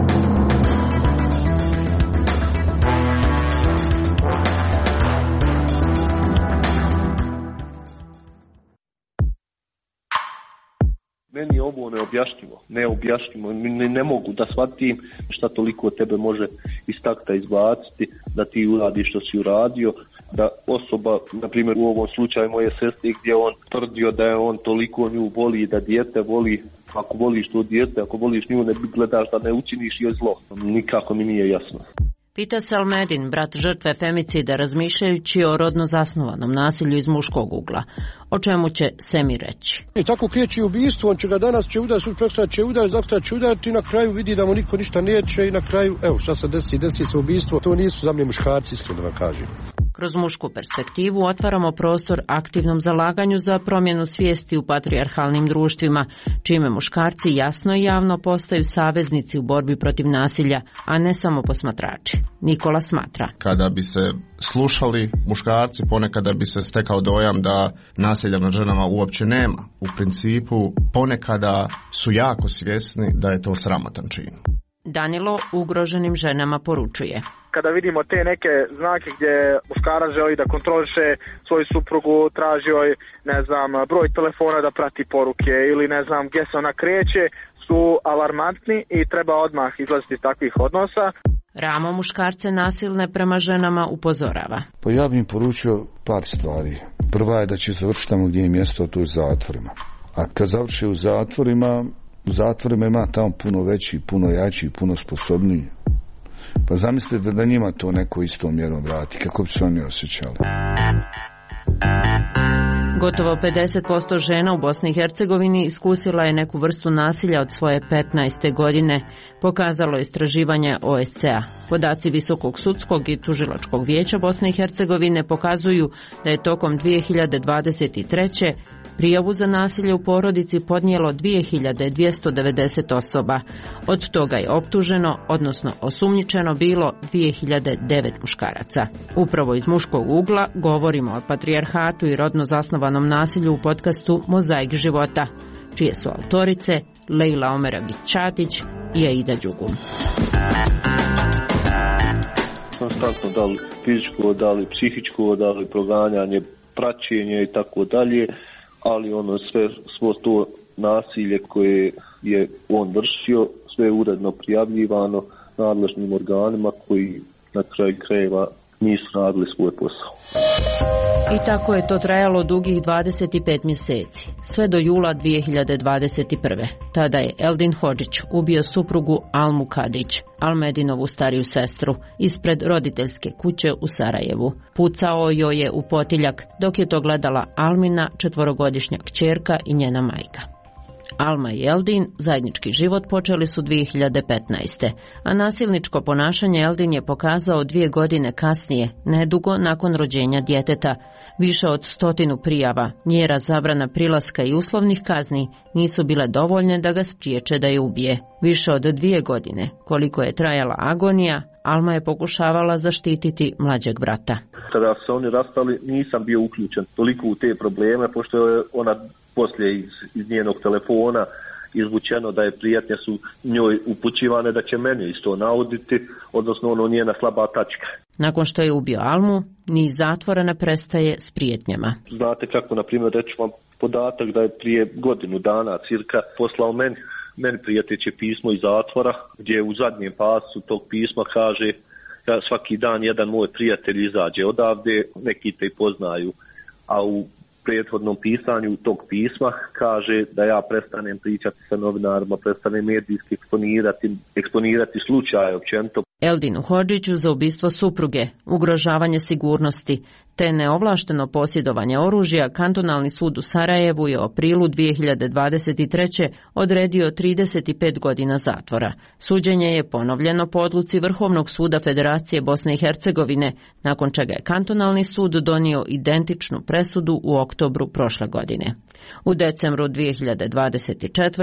Meni je ovo neobjašnjivo, neobjašnjivo, ne, ne mogu da shvatim šta toliko tebe može iz takta izbaciti, da ti uradiš što si uradio, da osoba, na primjer u ovom slučaju moje sestre, gdje on tvrdio da je on toliko nju voli, da dijete voli, ako voliš to dijete, ako voliš nju, ne gledaš da ne učiniš joj zlo. Nikako mi nije jasno. Pita se Almedin, brat žrtve femicida, razmišljajući o rodno zasnovanom nasilju iz muškog ugla. O čemu će Semi reći? I tako kreće ubistvo, on će ga danas će udariti, sutra prekstra će udariti, zaktra će udariti i na kraju vidi da mu niko ništa neće i na kraju, evo šta se desi, desi se ubistvo, to nisu za mne muškarci, iskreno da vam kažem. Kroz mušku perspektivu otvaramo prostor aktivnom zalaganju za promjenu svijesti u patrijarhalnim društvima, čime muškarci jasno i javno postaju saveznici u borbi protiv nasilja, a ne samo posmatrači. Nikola smatra. Kada bi se slušali muškarci, ponekada bi se stekao dojam da nasilja nad ženama uopće nema. U principu, ponekada su jako svjesni da je to sramotan čin. Danilo ugroženim ženama poručuje. Kada vidimo te neke znake gdje muškarac želi da kontroliše svoju suprugu, traži joj, ne znam, broj telefona da prati poruke ili ne znam gdje se ona kreće, su alarmantni i treba odmah izlaziti iz takvih odnosa. Ramo muškarce nasilne prema ženama upozorava. Pa ja bih im poručio par stvari. Prva je da će završiti tamo gdje je mjesto, to je u zatvorima. A kad završi u zatvorima, u zatvorima ima tamo puno veći, puno jači, puno sposobniji. Pa zamislite da njima to neko istom mjerom vrati, kako bi se oni osjećali. Gotovo pedeset posto žena u Bosni i Hercegovini iskusila je neku vrstu nasilja od svoje petnaeste godine, pokazalo istraživanje O S C-a. Podaci Visokog sudskog i tužilačkog vijeća Bosne i Hercegovine pokazuju da je tokom dvije hiljade dvadeset treće prijavu za nasilje u porodici podnijelo dvije hiljade dvjesto devedeset osoba. Od toga je optuženo, odnosno osumnjičeno bilo dvije hiljade devet muškaraca. Upravo iz muškog ugla govorimo o patrijarhatu i rodno zasnovanom nasilju u podcastu Mozaik života, čije su autorice Lejla Omeragić-Čatić i Aida Đugum. Konstantno da li fizičko, da li psihičko, da li proganjanje, praćenje i tako dalje, ali ono sve, svo to nasilje koje je on vršio, sve je uredno prijavljivano nadležnim organima koji na kraju krajeva nisu radili svoj posao. I tako je to trajalo dugih dvadeset pet mjeseci, sve do jula dvije hiljade dvadeset prve. Tada je Eldin Hodžić ubio suprugu Almu Kadić, Almedinovu stariju sestru, ispred roditeljske kuće u Sarajevu. Pucao joj je u potiljak, dok je to gledala Almina, četvorogodišnja kćerka i njena majka. Alma i Eldin zajednički život počeli su dvije hiljade petnaeste. a nasilničko ponašanje Eldin je pokazao dvije godine kasnije, nedugo nakon rođenja djeteta. Više od stotinu prijava, mjera zabrana prilaska i uslovnih kazni nisu bile dovoljne da ga spriječe da je ubije. Više od dvije godine, koliko je trajala agonija, Alma je pokušavala zaštititi mlađeg brata. Kada su oni rastali, nisam bio uključen toliko u te probleme, pošto je ona poslije iz, iz njenog telefona izvučeno da je prijetnje su njoj upućivane da će mene isto nauditi, odnosno ono njena slaba tačka. Nakon što je ubio Almu, niz zatvora ne prestaje s prijetnjama. Znate kako, na primjer, reći vam podatak da je prije godinu dana cirka poslao meni, meni prijeteće pismo iz zatvora, gdje u zadnjem pasu tog pisma kaže da svaki dan jedan moj prijatelj izađe odavde, neki te i poznaju, a u prethodnom pisanju tog pisma kaže da ja prestanem pričati sa novinarima, prestanem medijski eksponirati, eksponirati slučaje općenito. Eldinu Hodžiću za ubistvo supruge, ugrožavanje sigurnosti te neovlašteno posjedovanje oružja, kantonalni sud u Sarajevu je u aprilu dvije hiljade dvadeset treće odredio trideset pet godina zatvora. Suđenje je ponovljeno po odluci Vrhovnog suda Federacije Bosne i Hercegovine, nakon čega je kantonalni sud donio identičnu presudu u oktobru prošle godine. U decembru dvije hiljade dvadeset četvrte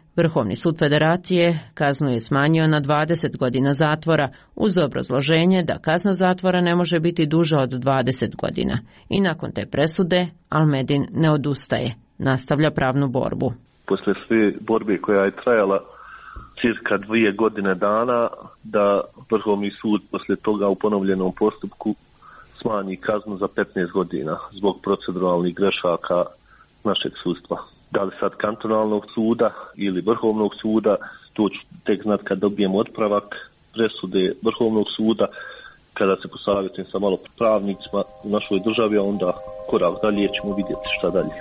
Vrhovni sud Federacije kaznu je smanjio na dvadeset godina zatvora uz obrazloženje da kazna zatvora ne može biti duža od dvadeset godina. I nakon te presude Al-Medin ne odustaje, nastavlja pravnu borbu. Posle sve borbe koja je trajala cirka dvije godine dana, da Vrhovni sud posle toga u ponovljenom postupku smanji kaznu za petnaest godina zbog proceduralnih grešaka našeg sudstva. Da li sad kantonalnog suda ili Vrhovnog suda, to ću tek znat kad dobijem otpravak presude Vrhovnog suda, kada se posavjetujem sa malo pravnicima u našoj državi, a onda korak dalje ćemo vidjeti šta dalje.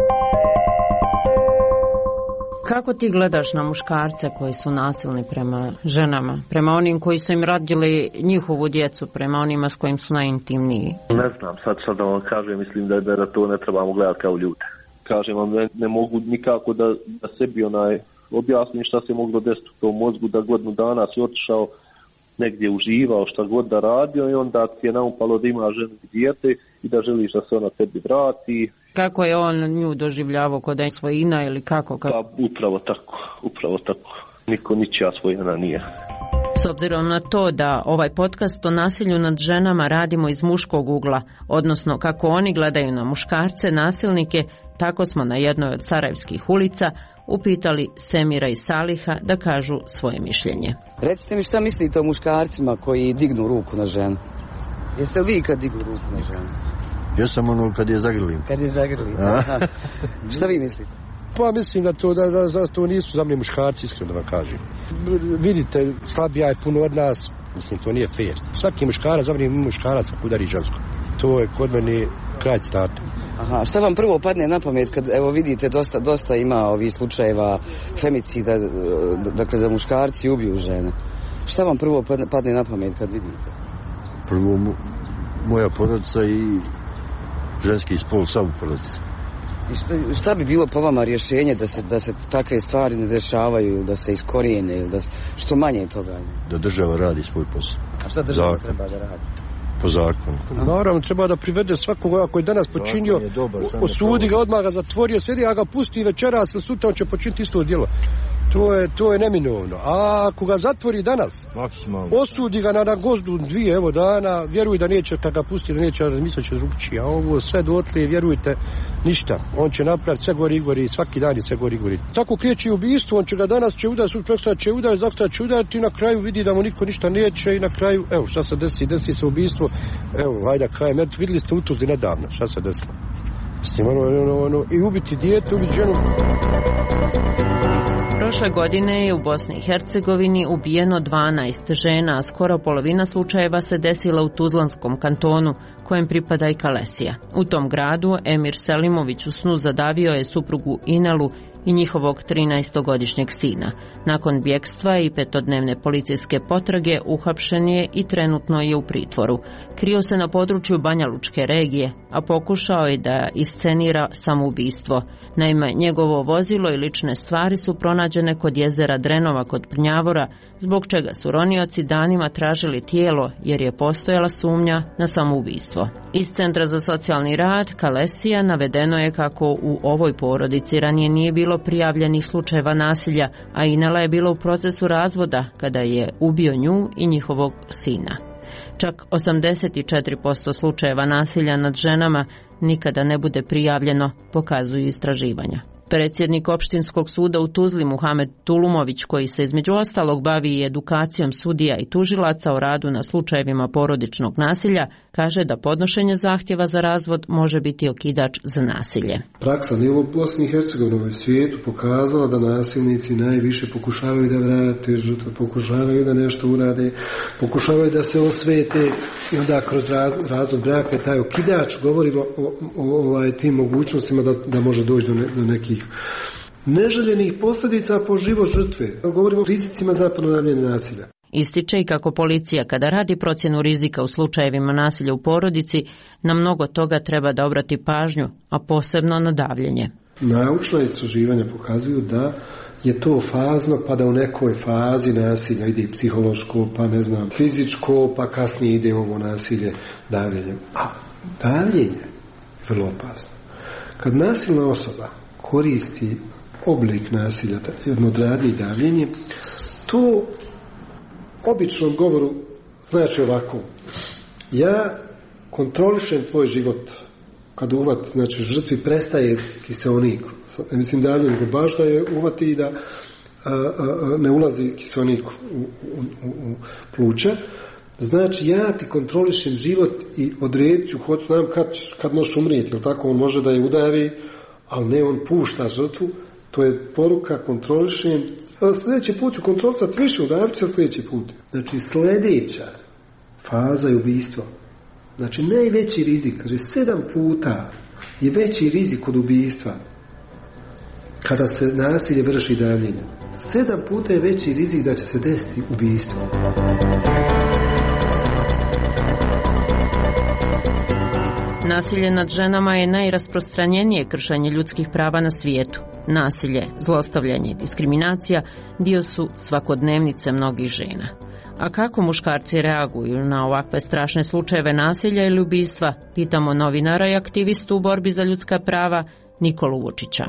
Kako ti gledaš na muškarce koji su nasilni prema ženama, prema onim koji su im radili njihovu djecu, prema onima s kojim su najintimniji? Ne znam, sad sad da vam kažem, mislim da, da to ne trebamo gledati kao ljude. Kažem vam, ne, ne mogu nikako da, da sebi onaj objasnim šta se moglo desiti u tom mozgu, da godinu dana si otišao negdje uživao, šta god da radio i onda ti je naupalo da ima ženu i dijete i da želiš da se ona tebi vrati. Kako je on nju doživljavao, kod da je svojina ili kako? kako? Pa upravo tako, upravo tako. Niko ničija svojina nije. S obzirom na to da ovaj podcast o nasilju nad ženama radimo iz muškog ugla, odnosno kako oni gledaju na muškarce, nasilnike, tako smo na jednoj od sarajevskih ulica upitali Semira i Saliha da kažu svoje mišljenje. Recite mi šta mislite o muškarcima koji dignu ruku na ženu? Jeste li vi kad dignu ruku na ženu? Ja sam ono kad je zagrlim. Kad je zagrlim, aha. Šta vi mislite? Pa mislim da to, da, da, da to nisu za mene muškarci, iskreno da vam kažem. Vidite, slabija je puno od nas, mislim to nije fair. Svaki muškarac, za mene muškarac udari žensko. To je kod mene kraj citata. Aha, šta vam prvo padne na pamet kad, evo vidite, dosta, dosta ima ovih slučajeva femicida, dakle da muškarci ubiju žene. Šta vam prvo padne na pamet kad vidite? Prvo moja porodica i ženski spol sam u porodici. I šta, šta bi bilo po vama rješenje da se, da se takve stvari ne dešavaju, da se iskorijene ili da se, što manje toga? Da država radi svoj posao. A šta država Zakon. treba da radi? Po zakonu. Naravno, treba da privede svakoga koji je danas počinio, osudi ga, odmah ga zatvorio, sedi, a ga pusti večeras ili sutra, on će počiniti isto djelo. To je, to je neminovno. A ako ga zatvori danas, maksimalno, osudi ga na, na gozdu dvije evo dana, vjeruj da neće, kad ga pusti, da neće razmisliti će drugčije. A ovo sve dotle, vjerujte, ništa. On će napraviti sve gori i gori, svaki dan je sve gori i gori. Tako kreće ubistvo, on će ga danas će udariti, sutra prekstra će udariti, zaktra će udariti i na kraju vidi da mu niko ništa neće i na kraju, evo šta se desi, desi se ubistvo, evo, hajde, kaj, vidjeli ste u Tuzli nedavno, šta se desilo. Mislim, ono, ono, ono, i ubiti dijete, ubiti ženu. Prošle godine je u Bosni i Hercegovini ubijeno dvanaest žena, a skoro polovina slučajeva se desila u Tuzlanskom kantonu, kojem pripada i Kalesija. U tom gradu Emir Selimović u snu zadavio je suprugu Inelu i njihovog trinaestogodišnjeg sina. Nakon bjekstva i petodnevne policijske potrage uhapšen je i trenutno je u pritvoru. Krio se na području Banja Lučke regije, a pokušao je da iscenira samoubistvo. Naime, njegovo vozilo i lične stvari su pronađene kod jezera Drenova kod Prnjavora, zbog čega su ronioci danima tražili tijelo jer je postojala sumnja na samoubistvo. Iz Centra za socijalni rad Kalesija navedeno je kako u ovoj porodici ranije nije bilo prijavljenih slučajeva nasilja, a Inela je bila u procesu razvoda kada je ubio nju i njihovog sina. Čak osamdeset četiri posto slučajeva nasilja nad ženama nikada ne bude prijavljeno, pokazuju istraživanja. Predsjednik opštinskog suda u Tuzli Muhamed Tulumović, koji se između ostalog bavi i edukacijom sudija i tužilaca o radu na slučajevima porodičnog nasilja, kaže da podnošenje zahtjeva za razvod može biti okidač za nasilje. Praksa ne u Bosni i Hercegovini u svijetu pokazala da nasilnici najviše pokušavaju da vrate žrtve, pokušavaju da nešto urade, pokušavaju da se osvete i onda kroz raz, razvod braka je taj okidač, govorimo o, o, o, o tim mogućnostima da, da može doći do, ne, do nekih neželjenih posljedica po život žrtve. Govorimo o rizicima za ponavljanje nasilja. Ističe i kako policija kada radi procjenu rizika u slučajevima nasilja u porodici, na mnogo toga treba da obrati pažnju, a posebno na davljenje. Naučna istraživanja pokazuju da je to fazno, pa da u nekoj fazi nasilja ide i psihološko, pa ne znam, fizičko, pa kasnije ide ovo nasilje davljenjem. A davljenje je vrlo opasno. Kad nasilna osoba koristi oblik nasilja, jedno od radnji davljenje, to običnom govoru znači ovako: ja kontrolišem tvoj život. Kad uvat, znači žrtvi prestaje kiseonik, ne mislim davljenje, baš da je uvati i da a, a, ne ulazi kiseonik u, u, u, u pluća. Znači ja ti kontrolišem život i odredit ću, hoću znam kad, kad možeš umrijeti, jer tako on može da je udavi, ali ne, on pušta žrtvu. To je poruka, kontrolišem. Sljedeći put ću kontrolisati više, udavit ću sljedeći put. Znači sljedeća faza je ubistvo. Znači najveći rizik, kaže sedam puta je veći rizik od ubistva kada se nasilje vrši davljenje. Sedam puta je veći rizik da će se desiti ubistvo. Nasilje nad ženama je najrasprostranjenije kršenje ljudskih prava na svijetu. Nasilje, zlostavljanje i diskriminacija dio su svakodnevnice mnogih žena. A kako muškarci reaguju na ovakve strašne slučajeve nasilja ili ubistva, pitamo novinara i aktivistu u borbi za ljudska prava Nikolu Vučića.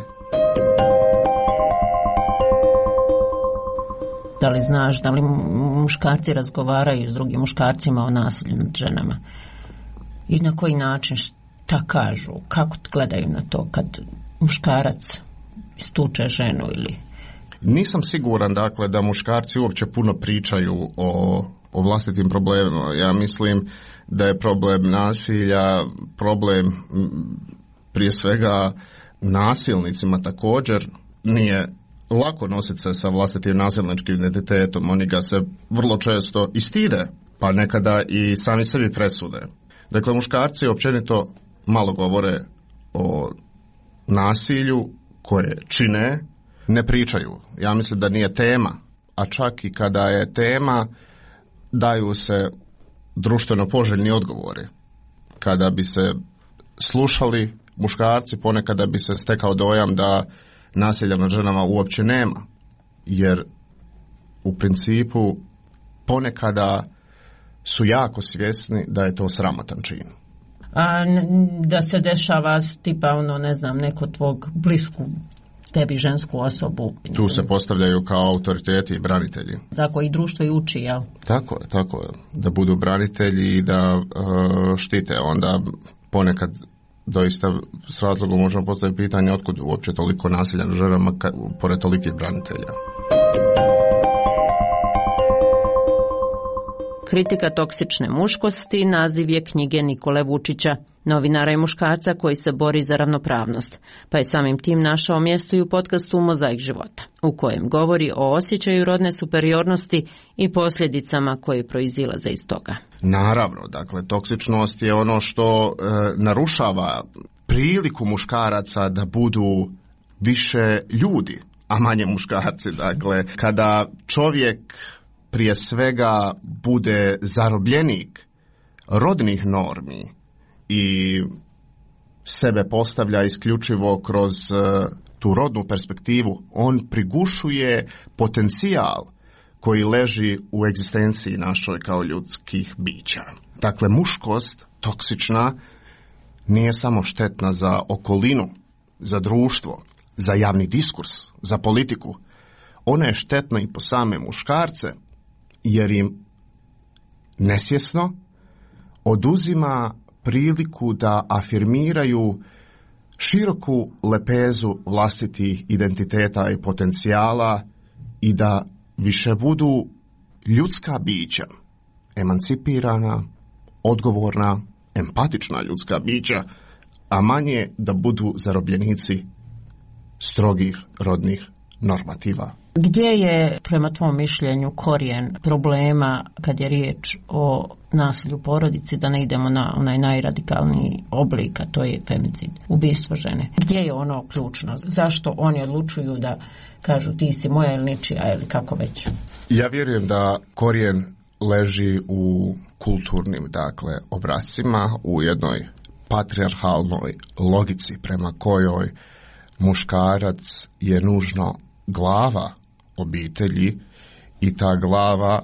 Da li znaš da li muškarci razgovaraju s drugim muškarcima o nasilju nad ženama? I na koji način, šta kažu, kako gledaju na to kad muškarac istuče ženu ili... Nisam siguran, dakle, da muškarci uopće puno pričaju o, o vlastitim problemima. Ja mislim da je problem nasilja, problem prije svega nasilnicima također. Nije lako nositi se sa vlastitim nasilničkim identitetom. Oni ga se vrlo često i stide, pa nekada i sami sebi presude. Dakle, muškarci općenito malo govore o nasilju koje čine, ne pričaju. Ja mislim da nije tema, a čak i kada je tema, daju se društveno poželjni odgovori. Kada bi se slušali muškarci, ponekada bi se stekao dojam da nasilja nad ženama uopće nema, jer u principu ponekada su jako svjesni da je to sramotan čin. A da se dešava tipa ono, ne znam, neko tvog blisku tebi žensku osobu. Tu se postavljaju kao autoriteti i branitelji. Tako i društvo i uči, jel? Tako je, tako je. Da budu branitelji i da uh, štite. Onda ponekad doista s razlogom možemo postaviti pitanje otkud uopće toliko nasilja na ženama pored tolikih branitelja. Kritika toksične muškosti naziv je knjige Nikole Vučića, novinara i muškarca koji se bori za ravnopravnost, pa je samim tim našao mjesto i u podcastu Mozaik života, u kojem govori o osjećaju rodne superiornosti i posljedicama koje proizilaze iz toga. Naravno, dakle, toksičnost je ono što e, narušava priliku muškaraca da budu više ljudi, a manje muškarci. Dakle, kada čovjek prije svega bude zarobljenik rodnih normi i sebe postavlja isključivo kroz tu rodnu perspektivu, on prigušuje potencijal koji leži u egzistenciji našoj kao ljudskih bića. Dakle, muškost toksična nije samo štetna za okolinu, za društvo, za javni diskurs, za politiku. Ona je štetna i po same muškarce, jer im nesvjesno oduzima priliku da afirmiraju široku lepezu vlastitih identiteta i potencijala i da više budu ljudska bića, emancipirana, odgovorna, empatična ljudska bića, a manje da budu zarobljenici strogih rodnih normativa. Gdje je, prema tvom mišljenju, korijen problema kad je riječ o nasilju u porodici, da ne idemo na onaj najradikalniji oblik, a to je femicid, ubistvo žene? Gdje je ono ključno? Zašto oni odlučuju da kažu ti si moja ili ničija ili kako već? Ja vjerujem da korijen leži u kulturnim, dakle, obrascima, u jednoj patrijarhalnoj logici prema kojoj muškarac je nužno glava obitelji i ta glava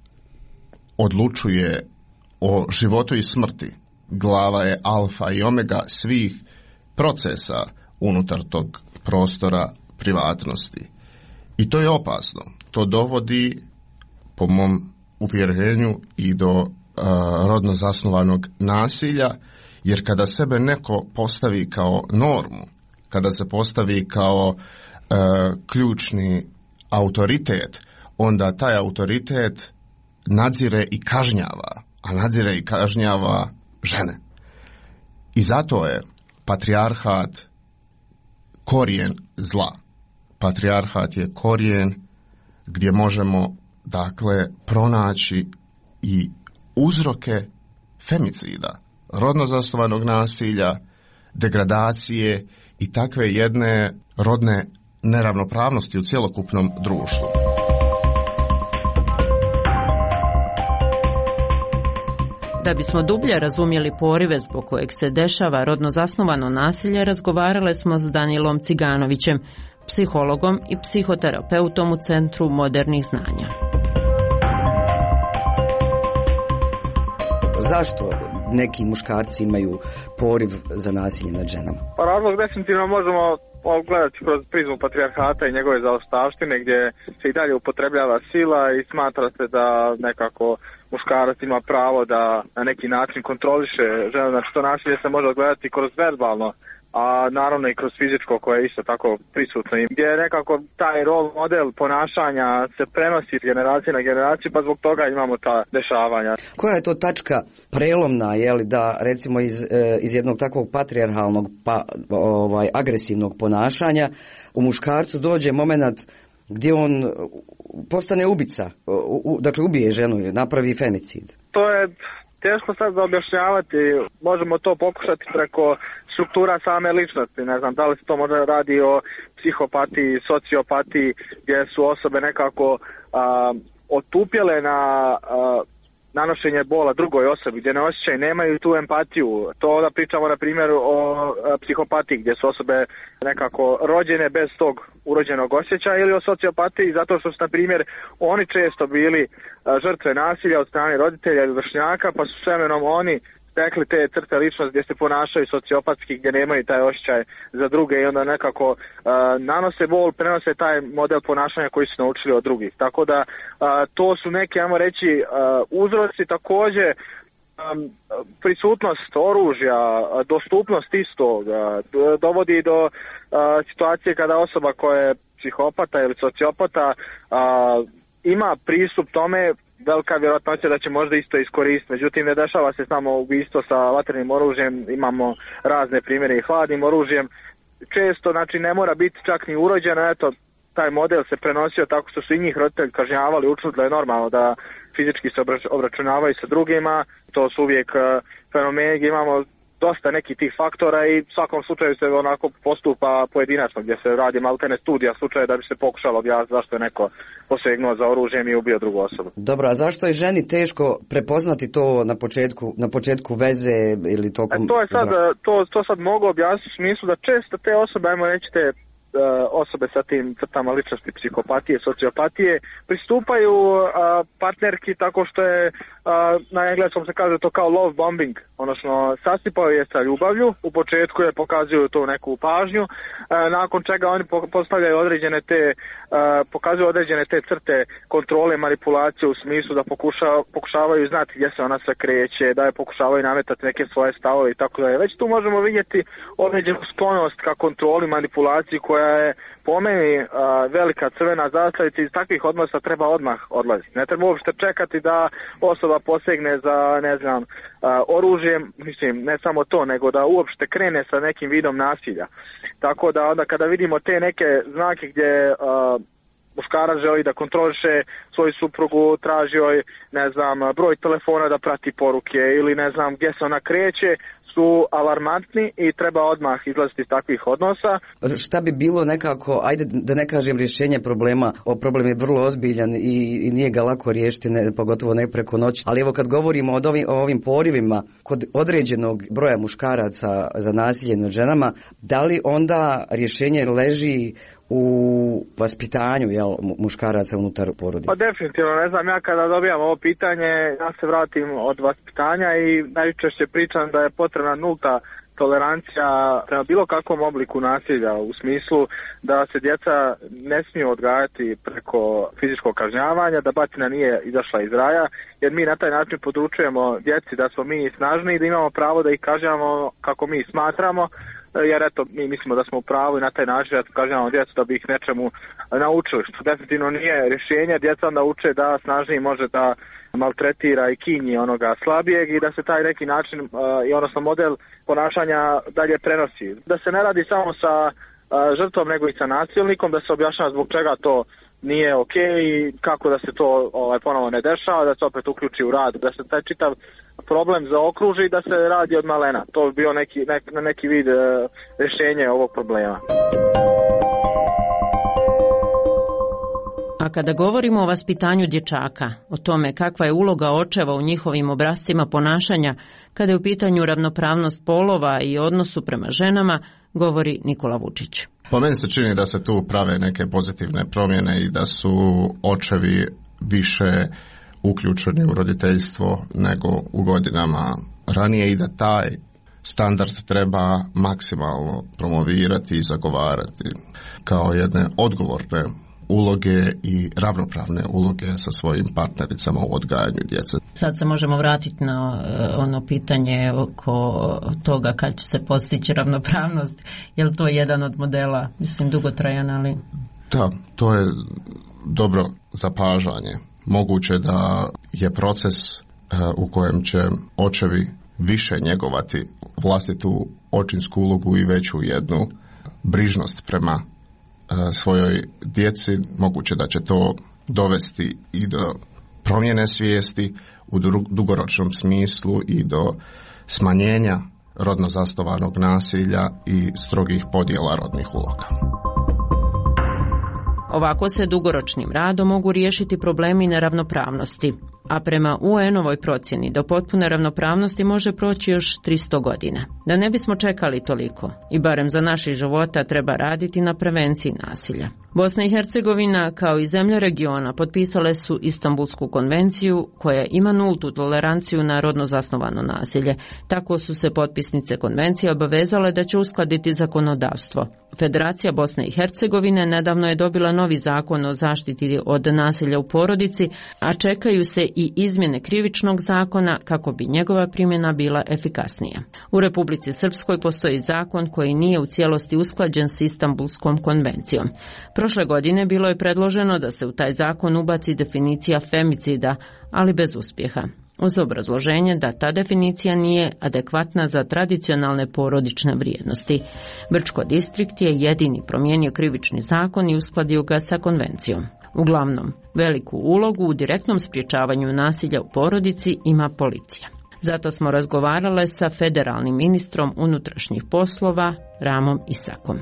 odlučuje o životu i smrti. Glava je alfa i omega svih procesa unutar tog prostora privatnosti. I to je opasno. To dovodi, po mom uvjerenju, i do uh, rodno zasnovanog nasilja, jer kada sebe neko postavi kao normu, kada se postavi kao uh, ključni autoritet, onda taj autoritet nadzire i kažnjava, a nadzire i kažnjava žene. I zato je patrijarhat korijen zla. Patrijarhat je korijen gdje možemo, dakle, pronaći i uzroke femicida, rodno zasnovanog nasilja, degradacije i takve jedne rodne neravnopravnosti u cjelokupnom društvu. Da bismo dublje razumjeli porive zbog kojeg se dešava rodno zasnovano nasilje, razgovarale smo s Danilom Ciganovićem, psihologom i psihoterapeutom u Centru modernih znanja. Zašto neki muškarci imaju poriv za nasilje nad ženama? Pa razlog definitivno možemo gledati kroz prizmu patrijarhata i njegove zaostavštine, gdje se i dalje upotrebljava sila i smatra se da nekako muškarac ima pravo da na neki način kontroliše ženu. Znači to nasilje se može gledati kroz verbalno, a naravno i kroz fizičko koje je isto tako prisutno, gdje nekako taj rol model ponašanja se prenosi generacije na generaciju, pa zbog toga imamo ta dešavanja. Koja je to tačka prelomna, je li, da recimo iz, iz jednog takvog patrijarhalnog pa ovaj agresivnog ponašanja u muškarcu dođe moment gdje on postane ubica, u, dakle ubije ženu, napravi femicid? To je teško sad da objašnjavati, možemo to pokušati preko struktura same ličnosti, ne znam da li se to možda radi o psihopatiji, sociopatiji, gdje su osobe nekako a, otupjele na a, nanošenje bola drugoj osobi, gdje ne osjećaju, nemaju tu empatiju. To da pričamo na primjer o a, psihopatiji, gdje su osobe nekako rođene bez tog urođenog osjećaja, ili o sociopatiji zato što su na primjer oni često bili a, žrtve nasilja od strane roditelja ili vršnjaka, pa su s vremenom oni stekli te crte ličnosti gdje se ponašaju sociopatski, gdje nemaju taj osjećaj za druge i onda nekako uh, nanose bol, prenose taj model ponašanja koji su naučili od drugih. Tako da uh, to su neke, ajmo reći, uh, uzroci. Također um, prisutnost oružja, dostupnost istog uh, dovodi do uh, situacije kada osoba koja je psihopata ili sociopata uh, ima pristup tome, velika vjerojatnoća da će možda isto iskoristiti. Međutim, ne dešava se samo ubistvo sa vatrenim oružjem, imamo razne primjere i hladnim oružjem. Često, znači, ne mora biti čak ni urođeno, eto, taj model se prenosio tako što su i njih roditelji kažnjavali, učili da je normalno da fizički se obračunavaju sa drugima. To su uvijek uh, fenomeni gdje imamo dosta nekih tih faktora i u svakom slučaju se onako postupa pojedinačno, gdje se radi maltene studija slučaja da bi se pokušalo objasniti zašto je neko posegnuo za oružjem i ubio drugu osobu. Dobro, a zašto je ženi teško prepoznati to na početku, na početku veze ili tokom... E, to je sad, to, to sad mogu objasniti u smislu da često te osobe, ajmo reći te osobe sa tim crtama ličnosti psihopatije, sociopatije, pristupaju a, partnerki tako što je, a, na engleskom se kaže to kao love bombing, odnosno sasipaju je sa ljubavlju, u početku je pokazuju tu neku pažnju, a, nakon čega oni postavljaju određene te, a, pokazuju određene te crte kontrole, manipulacije u smislu da pokuša, pokušavaju znati gdje se ona sve kreće, da je pokušavaju nametati neke svoje stavove i tako da je. Već tu možemo vidjeti određenu sklonost ka kontroli, manipulaciji koja je po meni uh, velika crvena zastavica. Iz takvih odnosa treba odmah odlaziti. Ne treba uopšte čekati da osoba posegne za, ne znam, uh, oružjem, mislim, ne samo to, nego da uopšte krene sa nekim vidom nasilja. Tako da onda kada vidimo te neke znake gdje uh, muškarac želi da kontroliše svoju suprugu, traži joj, ne znam, broj telefona da prati poruke ili ne znam gdje se ona kreće, su alarmantni i treba odmah izlaziti iz takvih odnosa. Šta bi bilo nekako, ajde da ne kažem rješenje problema, o problem je vrlo ozbiljan i, i nije ga lako riješiti, ne, pogotovo ne preko noći, ali evo kad govorimo o ovim, o ovim porivima kod određenog broja muškaraca za nasilje nad ženama, da li onda rješenje leži u vaspitanju, jel, muškaraca unutar porodice? Pa definitivno, ne znam, ja kada dobijam ovo pitanje, ja se vratim od vaspitanja i najčešće pričam da je potrebna nulta tolerancija prema bilo kakvom obliku nasilja, u smislu da se djeca ne smiju odgajati preko fizičkog kažnjavanja, da batina nije izašla iz raja, jer mi na taj način područujemo djeci da smo mi snažni i da imamo pravo da ih kažnjavamo kako mi smatramo, jer eto, mi mislimo da smo u pravu i na taj način da kažnjavamo djecu da bi ih nečemu naučili, što definitivno nije rješenje. Djeca onda uče da snažniji može da maltretira i kinji onoga slabijeg i da se taj neki način, i odnosno model ponašanja dalje prenosi. Da se ne radi samo sa žrtvom nego i sa nasilnikom, da se objašnjava zbog čega to nije ok i kako da se to ovaj, ponovo ne dešava, da se opet uključi u rad, da se taj čitav problem zaokruži i da se radi od malena. To bi bio neki, nek, neki vid e, rješenja ovog problema. A kada govorimo o vaspitanju dječaka, o tome kakva je uloga očeva u njihovim obrascima ponašanja, kada je u pitanju ravnopravnost polova i odnosu prema ženama, govori Nikola Vučić. Po meni se čini da se tu prave neke pozitivne promjene i da su očevi više uključeni u roditeljstvo nego u godinama ranije i da taj standard treba maksimalno promovirati i zagovarati kao jedne odgovorne uloge i ravnopravne uloge sa svojim partnericama u odgajanju djece. Sad se možemo vratiti na ono pitanje oko toga kad će se postići ravnopravnost. Je li to jedan od modela, mislim, dugotrajan, ali... Da, to je dobro zapažanje. Moguće da je proces u kojem će očevi više njegovati vlastitu očinsku ulogu i veću jednu brižnost prema svojoj djeci, moguće da će to dovesti i do promjene svijesti u dugoročnom smislu i do smanjenja rodno zasnovanog nasilja i strogih podjela rodnih uloga. Ovako se dugoročnim radom mogu riješiti problemi neravnopravnosti, a prema U En-ovoj procjeni do potpune ravnopravnosti može proći još tristo godina. Da ne bismo čekali toliko, i barem za naših života treba raditi na prevenciji nasilja. Bosna i Hercegovina, kao i zemlje regiona, potpisale su Istanbulsku konvenciju koja ima nultu toleranciju na rodno zasnovano nasilje. Tako su se potpisnice konvencije obavezale da će uskladiti zakonodavstvo. Federacija Bosne i Hercegovine nedavno je dobila novi zakon o zaštiti od nasilja u porodici, a čekaju se i izmjene krivičnog zakona kako bi njegova primjena bila efikasnija. U Republici Srpskoj postoji zakon koji nije u cijelosti usklađen s Istanbulskom konvencijom. Prošle godine bilo je predloženo da se u taj zakon ubaci definicija femicida, ali bez uspjeha, uz obrazloženje da ta definicija nije adekvatna za tradicionalne porodične vrijednosti. Brčko distrikt je jedini promijenio krivični zakon i uskladio ga sa konvencijom. Uglavnom, veliku ulogu u direktnom sprječavanju nasilja u porodici ima policija. Zato smo razgovarale sa federalnim ministrom unutrašnjih poslova Ramom Isakom.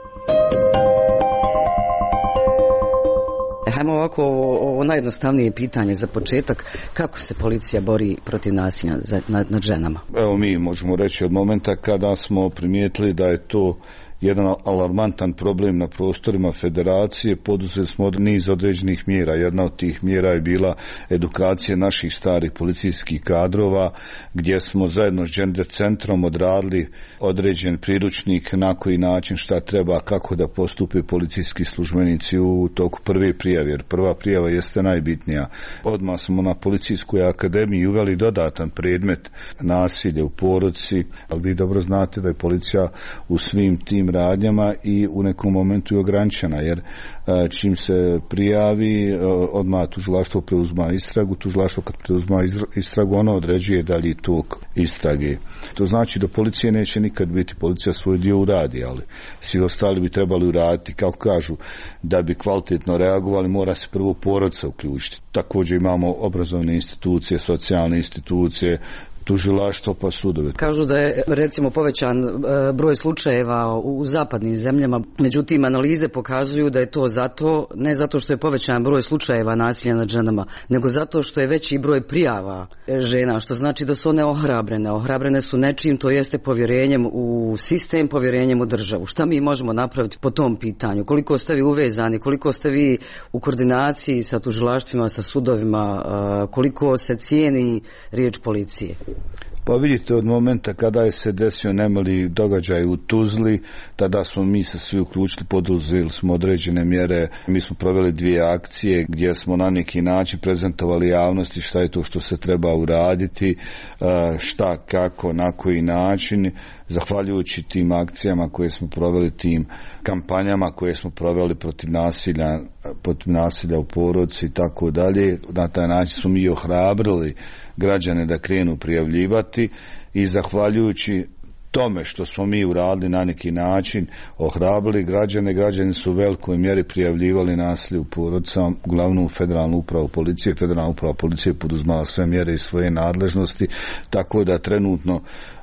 Hajmo ovako, ovo najjednostavnije pitanje za početak, kako se policija bori protiv nasilja nad, nad ženama? Evo, mi možemo reći od momenta kada smo primijetili da je to jedan alarmantan problem na prostorima federacije, poduzeli smo niz određenih mjera. Jedna od tih mjera je bila edukacija naših starih policijskih kadrova, gdje smo zajedno s Gender centrom odradili određen priručnik na koji način šta treba, kako da postupe policijski službenici u toku prve prijave, jer prva prijava jeste najbitnija. Odmah smo na policijskoj akademiji uveli dodatan predmet nasilje u porodici, ali vi dobro znate da je policija u svim tim radnjama i u nekom momentu je ograničena, jer čim se prijavi, odmah tužilaštvo preuzma istragu, tužilaštvo kad preuzma istragu, ono određuje dalji tok istrage. To znači da policija neće nikad biti, policija svoj dio uradi, ali svi ostali bi trebali uraditi, kako kažu, da bi kvalitetno reagovali, mora se prvo porodica uključiti. Također imamo obrazovne institucije, socijalne institucije, tužilaštvo pa sudove. Kažu da je recimo povećan broj slučajeva u zapadnim zemljama, međutim analize pokazuju da je to zato, ne zato što je povećan broj slučajeva nasilja nad ženama, nego zato što je veći broj prijava žena, što znači da su one ohrabrene. Ohrabrene su nečim, to jeste povjerenjem u sistem, povjerenjem u državu. Šta mi možemo napraviti po tom pitanju? Koliko ste vi uvezani, koliko ste vi u koordinaciji sa tužilaštvima, sa sudovima, koliko se cijeni riječ policije? Pa vidite, od momenta kada je se desio nemali događaj u Tuzli, tada smo mi se svi uključili, poduzeli smo određene mjere. Mi smo proveli dvije akcije gdje smo na neki način prezentovali javnosti šta je to što se treba uraditi, šta, kako, na koji način. Zahvaljujući tim akcijama koje smo proveli, tim kampanjama koje smo proveli protiv nasilja, protiv nasilja u porodici i tako dalje, na taj način smo mi ohrabrili građane da krenu prijavljivati i zahvaljujući tome što smo mi uradili na neki način, ohrabrili građane, građani su u velikoj mjeri prijavljivali nasilje u porodicama, uglavnom federalnu upravu policije. Federalna uprava policije poduzmala sve mjere iz svoje nadležnosti, tako da trenutno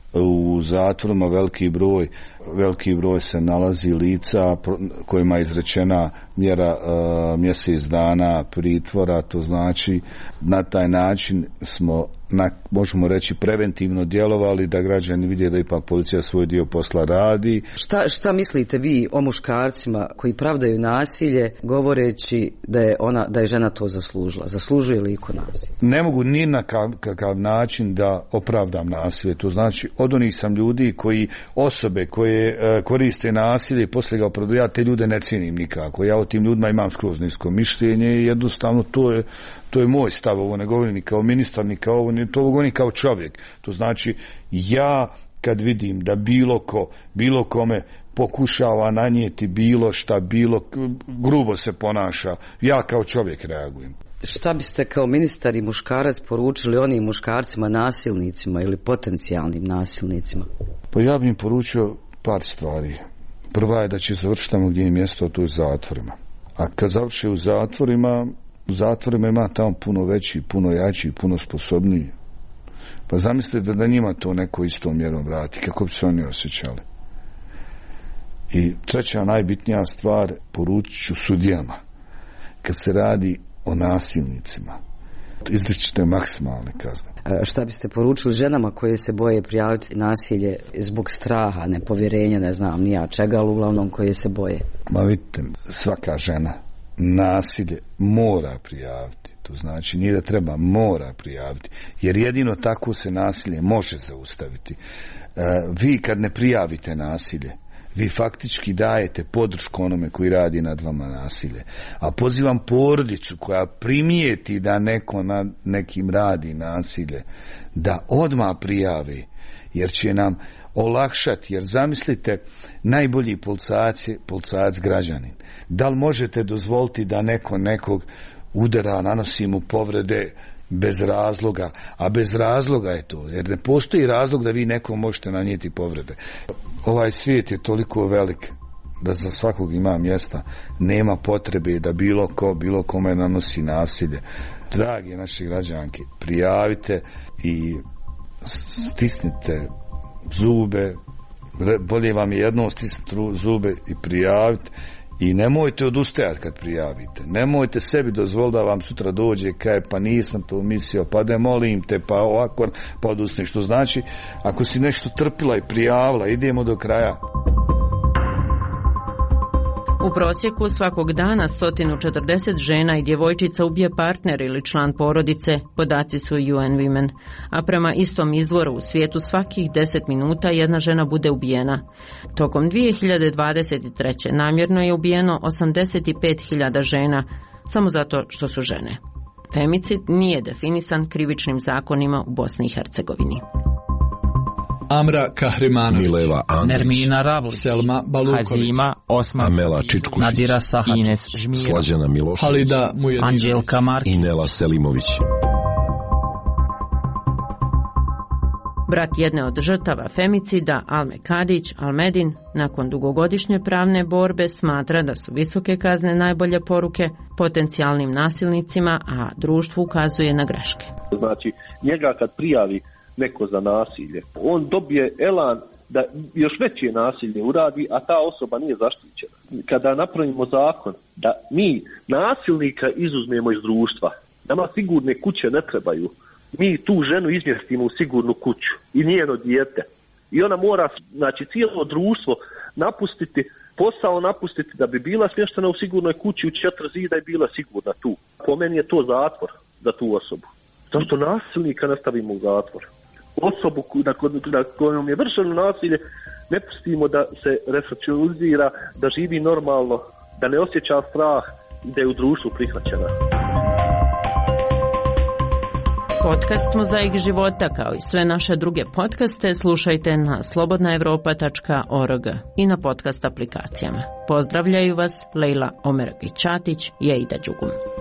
u zatvorima veliki broj veliki broj se nalazi lica kojima je izrečena mjera uh, mjesec dana pritvora. To znači na taj način smo, na, možemo reći, preventivno djelovali da građani vide da ipak policija svoj dio posla radi. Šta, šta mislite vi o muškarcima koji pravdaju nasilje govoreći da je ona, da je žena to zaslužila? Zaslužuje li iko nasilje? Ne mogu ni na kakav način da opravdam nasilje. To znači od onih sam ljudi koji osobe koje koriste nasilje i poslije ga opravdaju, ja te ljude ne cijenim nikako. Ja o tim ljudima imam skroz nisko mišljenje i jednostavno to je, to je moj stav. Ovo ne govorim ni kao ministar, ni kao ovo, to govorim kao čovjek. To znači ja kad vidim da bilo ko, bilo kome pokušava nanijeti bilo šta, bilo grubo se ponaša, ja kao čovjek reagujem. Šta biste kao ministar i muškarac poručili onim muškarcima nasilnicima ili potencijalnim nasilnicima? Pa ja bih im poručio par stvari. Prva je da će završiti tamo gdje je mjesto, to je u zatvorima. A kad završi u zatvorima, u zatvorima ima tamo puno veći, puno jači, puno sposobniji. Pa zamislite da njima to neko istom mjerom vrati, kako bi se oni osjećali. I treća najbitnija stvar, poručit ću sudijama. Kad se radi o nasilnicima, izričite maksimalne kazne. E, šta biste poručili ženama koje se boje prijaviti nasilje zbog straha, nepovjerenja, ne znam nija čega, ali uglavnom koje se boje? Ma vidite, svaka žena nasilje mora prijaviti. To znači nije da treba, mora prijaviti. Jer jedino tako se nasilje može zaustaviti. E, vi kad ne prijavite nasilje, vi faktički dajete podršku onome koji radi nad vama nasilje. A pozivam porodicu koja primijeti da neko nad nekim radi nasilje, da odmah prijavi, jer će nam olakšati. Jer zamislite, najbolji policajac je policajac građanin. Da li možete dozvoliti da neko nekog udara, nanosi mu povrede bez razloga, a bez razloga je to, jer ne postoji razlog da vi nekom možete nanijeti povrede. Ovaj svijet je toliko velik da za svakog ima mjesta, nema potrebe da bilo ko, bilo kome nanosi nasilje. Dragi naši građanki, prijavite i stisnite zube, bolje vam je jednom stisniti zube i prijaviti. I nemojte odustajati kad prijavite. Nemojte sebi dozvoliti da vam sutra dođe kaj pa nisam to mislio, pa da molim te, pa ovako, pa odustani. Što znači, ako si nešto trpila i prijavila, idemo do kraja. U prosjeku svakog dana sto četrdeset žena i djevojčica ubije partner ili član porodice, podaci su U N Women. A prema istom izvoru u svijetu svakih deset minuta jedna žena bude ubijena. Tokom dvije hiljade dvadeset treće namjerno je ubijeno osamdeset pet hiljada žena, samo zato što su žene. Femicid nije definisan krivičnim zakonima u Bosni i Hercegovini. Amra Kahrimanović, Mileva Andrić, Nermina Ravlić, Selma Baluković, Hazima Osman, Amela Čičkušić, Nadira Sahač, Ines Žmira, Slađana Milošević, Halida Mujedinović, Anđelka Markić, Inela Selimović. Brat jedne od žrtava femicida, Alme Kadić, Almedin, nakon dugogodišnje pravne borbe smatra da su visoke kazne najbolje poruke potencijalnim nasilnicima, a društvu ukazuje na greške. Znači, njega kad prijavi neko za nasilje, on dobije elan da još veće nasilje uradi, a ta osoba nije zaštićena. Kada napravimo zakon da mi nasilnika izuzmemo iz društva, nama sigurne kuće ne trebaju, mi tu ženu izmjestimo u sigurnu kuću i njeno dijete. I ona mora, znači, cijelo društvo napustiti, posao napustiti da bi bila smještena u sigurnoj kući u četiri zida i bila sigurna tu. Po meni je to zatvor za tu osobu. Zašto nasilnika ne stavimo u zatvor? osobu na, na kojom je vršeno nasilje ne pustimo da se resocijalizira, da živi normalno, da ne osjeća strah i da je u društvu prihvaćena. Podcast Mozaik života kao i sve naše druge podcaste slušajte na slobodna evropa tačka org i na podcast aplikacijama. Pozdravljaju vas Lejla Omerović-Ćatić i Aida Đugum.